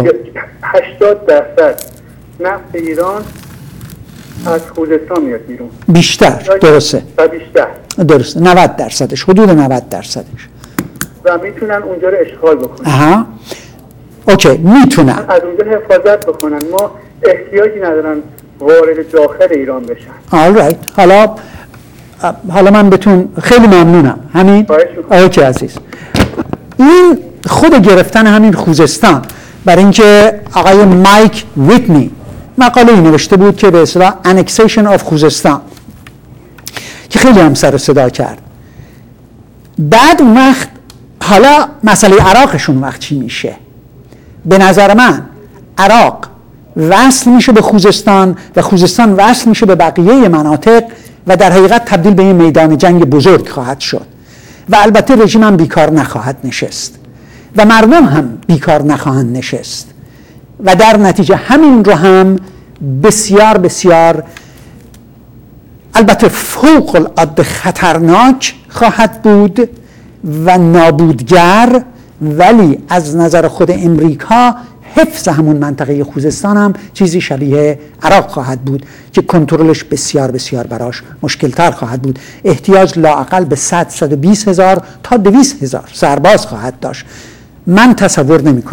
80% نفت ایران از خوزستان میاد بیرون. بیشتر. درسته. و بیشتر. درسته. 90%، حدود 90%. و میتونن اونجا رو اشغال بکنن. اوکی، میتونن از اونجا حفاظت بکنن. ما احتیاجی ندارن وارد داخل ایران بشن. حالا من بهتون خیلی ممنونم. همین. اوکی عزیز. این خود گرفتن همین خوزستان، برای اینکه آقای مایک ویتنی مقاله نوشته بود که به اصطلاح annexation of خوزستان که خیلی هم سر و صدا کرد. بعد اون وقت حالا مسئله عراقشون وقت چی میشه؟ به نظر من عراق وصل میشه به خوزستان و خوزستان وصل میشه به بقیه مناطق و در حقیقت تبدیل به این میدان جنگ بزرگ خواهد شد و البته رژیم هم بیکار نخواهد نشست و مردم هم بیکار نخواهند نشست و در نتیجه همین رو هم بسیار بسیار البته فوق العاده خطرناک خواهد بود و نابودگر، ولی از نظر خود امریکا حفظ همون منطقه خوزستان هم چیزی شبیه عراق خواهد بود که کنترلش بسیار بسیار براش مشکلتر خواهد بود. احتیاج لااقل به 100-120 هزار تا 200 هزار سرباز خواهد داشت. من تصور نمی کنم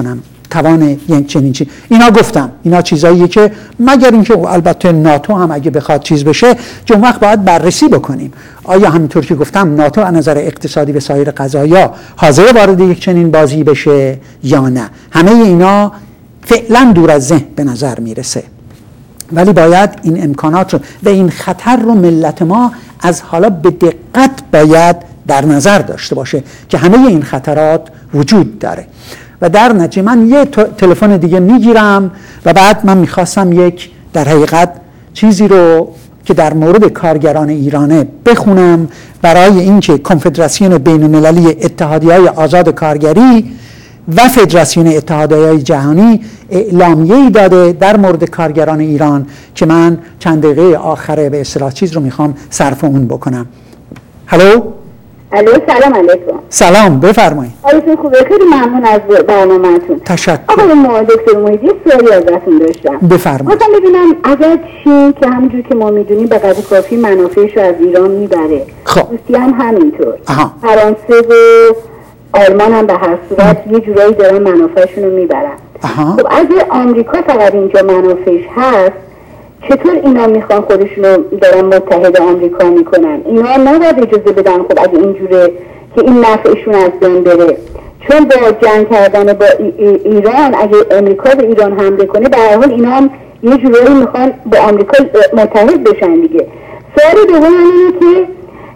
توان یک چنین چیز. اینا گفتم اینا چیزاییه که مگر اینکه البته ناتو هم اگه بخواد چیز بشه اون وقت باید بررسی بکنیم آیا همینطور که گفتم ناتو از نظر اقتصادی و سایر قضایا حاضر وارد یک چنین بازی بشه یا نه. همه اینا فعلا دور از ذهن به نظر میرسه، ولی باید این امکانات رو و این خطر رو ملت ما از حالا به دقت باید در نظر داشته باشه که همه این خطرات وجود داره. و در نتیجه من یه تلفن دیگه میگیرم و بعد من میخواستم یک در حقیقت چیزی رو که در مورد کارگران ایرانه بخونم برای اینکه کنفدراسیون بین‌المللی اتحادیه‌های آزاد کارگری و فدراسیون اتحادیه‌های جهانی اعلامیه‌ای داده در مورد کارگران ایران که من چند دقیقه آخره به اصطلاح چیز رو میخوام صرف اون بکنم. هلو؟ الو سلام علیکم. سلام بفرمایید. حالتون خوبه؟ خیلی ممنون از برنامه‌تون. تشکر. آقای دکتر محیطی سوالی ازتون داشتم. بفرمایید. مثلا ببینم اگر چین که همونجور که ما میدونیم به قدر کافی منافعش رو از ایران میبره. خب. روسیه هم همینطور. فرانسه و آلمان هم به هر صورت یه جورایی دارن منافعشون رو میبرن. خب اگه آمریکا فقط اینجا منافعش هست چطور اینا میخوان خودشونو دارن متحد آمریکا میکنن؟ اینا نباید اجازه بدن خب اگه اینجوره که این نفعشون از بین بره، چون با جنگ کردن با ایران اگه امریکا به ایران حمله کنه به هر حال اینا هم یه جورایی میخوان با آمریکا متحد بشن دیگه. سوال دوم اینه که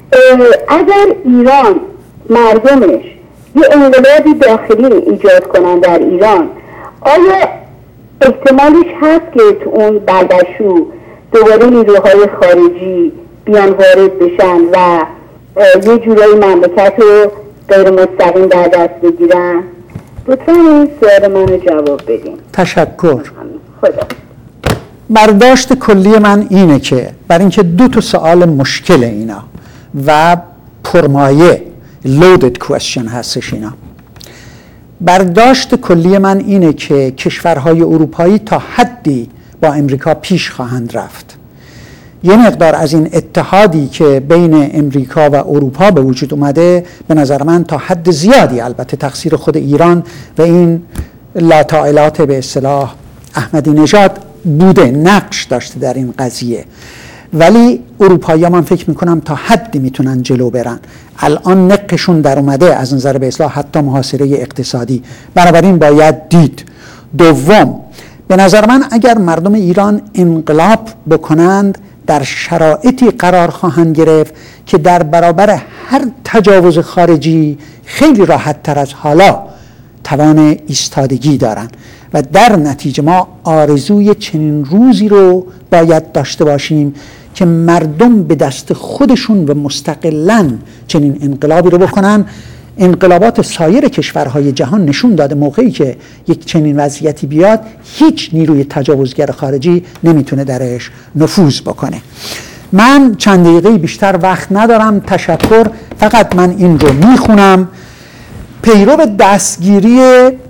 اگر ایران مردمش یه انقلابی داخلی ایجاد کنن در ایران، آیا احتمالش هست که تو اون بلبشو دوباره نیروهای خارجی بیان وارد بشن و یه جورایی مملکت رو غیر مستقیم در دست بگیرن؟ لطفا این سوال منو جواب بدین. تشکر. خدا. برداشت کلی من اینه که برای اینکه دو تا سوال مشکل اینا و پرمایه loaded question هستش اینا. برداشت کلی من اینه که کشورهای اروپایی تا حدی با امریکا پیش خواهند رفت. یه مقدار از این اتحادی که بین امریکا و اروپا به وجود اومده به نظر من تا حد زیادی البته تقصیر خود ایران و این لاطائلات به اصطلاح احمدی نژاد بوده، نقش داشته در این قضیه، ولی اروپایی‌ها من فکر میکنم تا حدی میتونن جلو برن. الان نقشون در اومده از نظر به اصطلاح حتی محاصره اقتصادی، بنابراین باید دید. دوم، به نظر من اگر مردم ایران انقلاب بکنند در شرایطی قرار خواهند گرفت که در برابر هر تجاوز خارجی خیلی راحت تر از حالا توان ایستادگی دارن و در نتیجه ما آرزوی چنین روزی رو باید داشته باشیم که مردم به دست خودشون و مستقلاً چنین انقلابی رو بکنن. انقلابات سایر کشورهای جهان نشون داده موقعی که یک چنین وضعیتی بیاد هیچ نیروی تجاوزگر خارجی نمیتونه درش نفوذ بکنه. من چند دقیقه بیشتر وقت ندارم، تشکر. فقط من این رو میخونم. پیرو دستگیری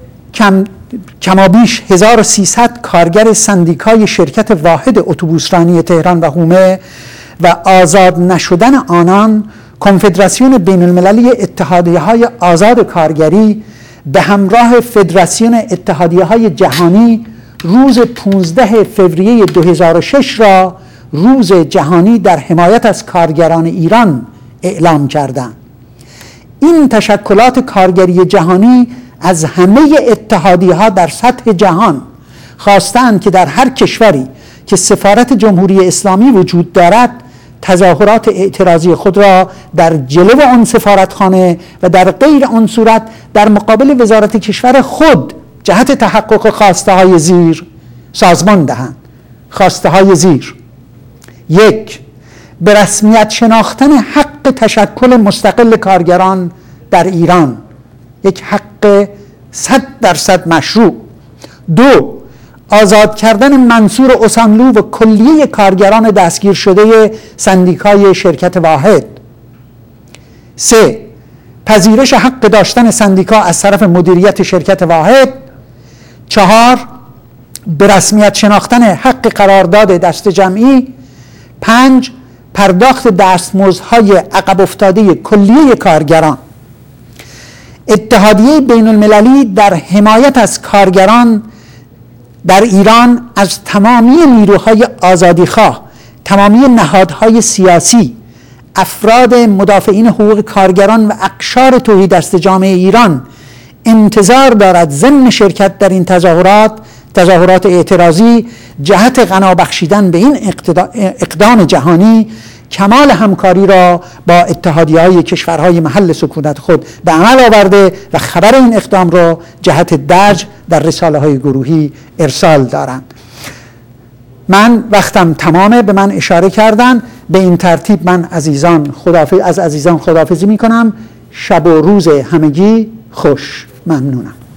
کمابیش 1300 کارگر سندیکای شرکت واحد اتوبوسرانی تهران و حومه و آزاد نشدن آنان، کنفدراسیون بین المللی اتحادیه‌های آزاد کارگری به همراه فدراسیون اتحادیه‌های جهانی روز 15 فوریه 2006 را روز جهانی در حمایت از کارگران ایران اعلام کردند. این تشکلات کارگری جهانی از همه اتحادیه‌ها در سطح جهان خواستند که در هر کشوری که سفارت جمهوری اسلامی وجود دارد تظاهرات اعتراضی خود را در جلو آن سفارتخانه و در غیر آن صورت در مقابل وزارت کشور خود جهت تحقق خواسته های زیر سازمان دهند. خواسته های زیر: 1. به رسمیت شناختن حق تشکل مستقل کارگران در ایران، یک حق 100% مشروع. 2. آزاد کردن منصور اوسانلو و کلیه کارگران دستگیر شده سندیکای شرکت واحد. 3. پذیرش حق داشتن سندیکا از طرف مدیریت شرکت واحد. 4. به رسمیت شناختن حق قرارداد دست جمعی. 5. پرداخت دستمزدهای عقب افتاده کلیه کارگران. اتحادیه بین المللی در حمایت از کارگران در ایران از تمامی نیروهای آزادیخواه، تمامی نهادهای سیاسی، افراد مدافعین حقوق کارگران و اقشار توحیددست جامعه ایران انتظار دارد ضمن شرکت در این تظاهرات اعتراضی جهت غنا بخشیدن به این اقدام جهانی کمال همکاری را با اتحادیه‌های کشورهای محل سکونت خود به عمل آورده و خبر این اقدام را جهت درج در رساله‌های گروهی ارسال دارند. من وقتم تمامه، به من اشاره کردن. به این ترتیب من از عزیزان خداحافظی می کنم. شب و روز همگی خوش. ممنونم.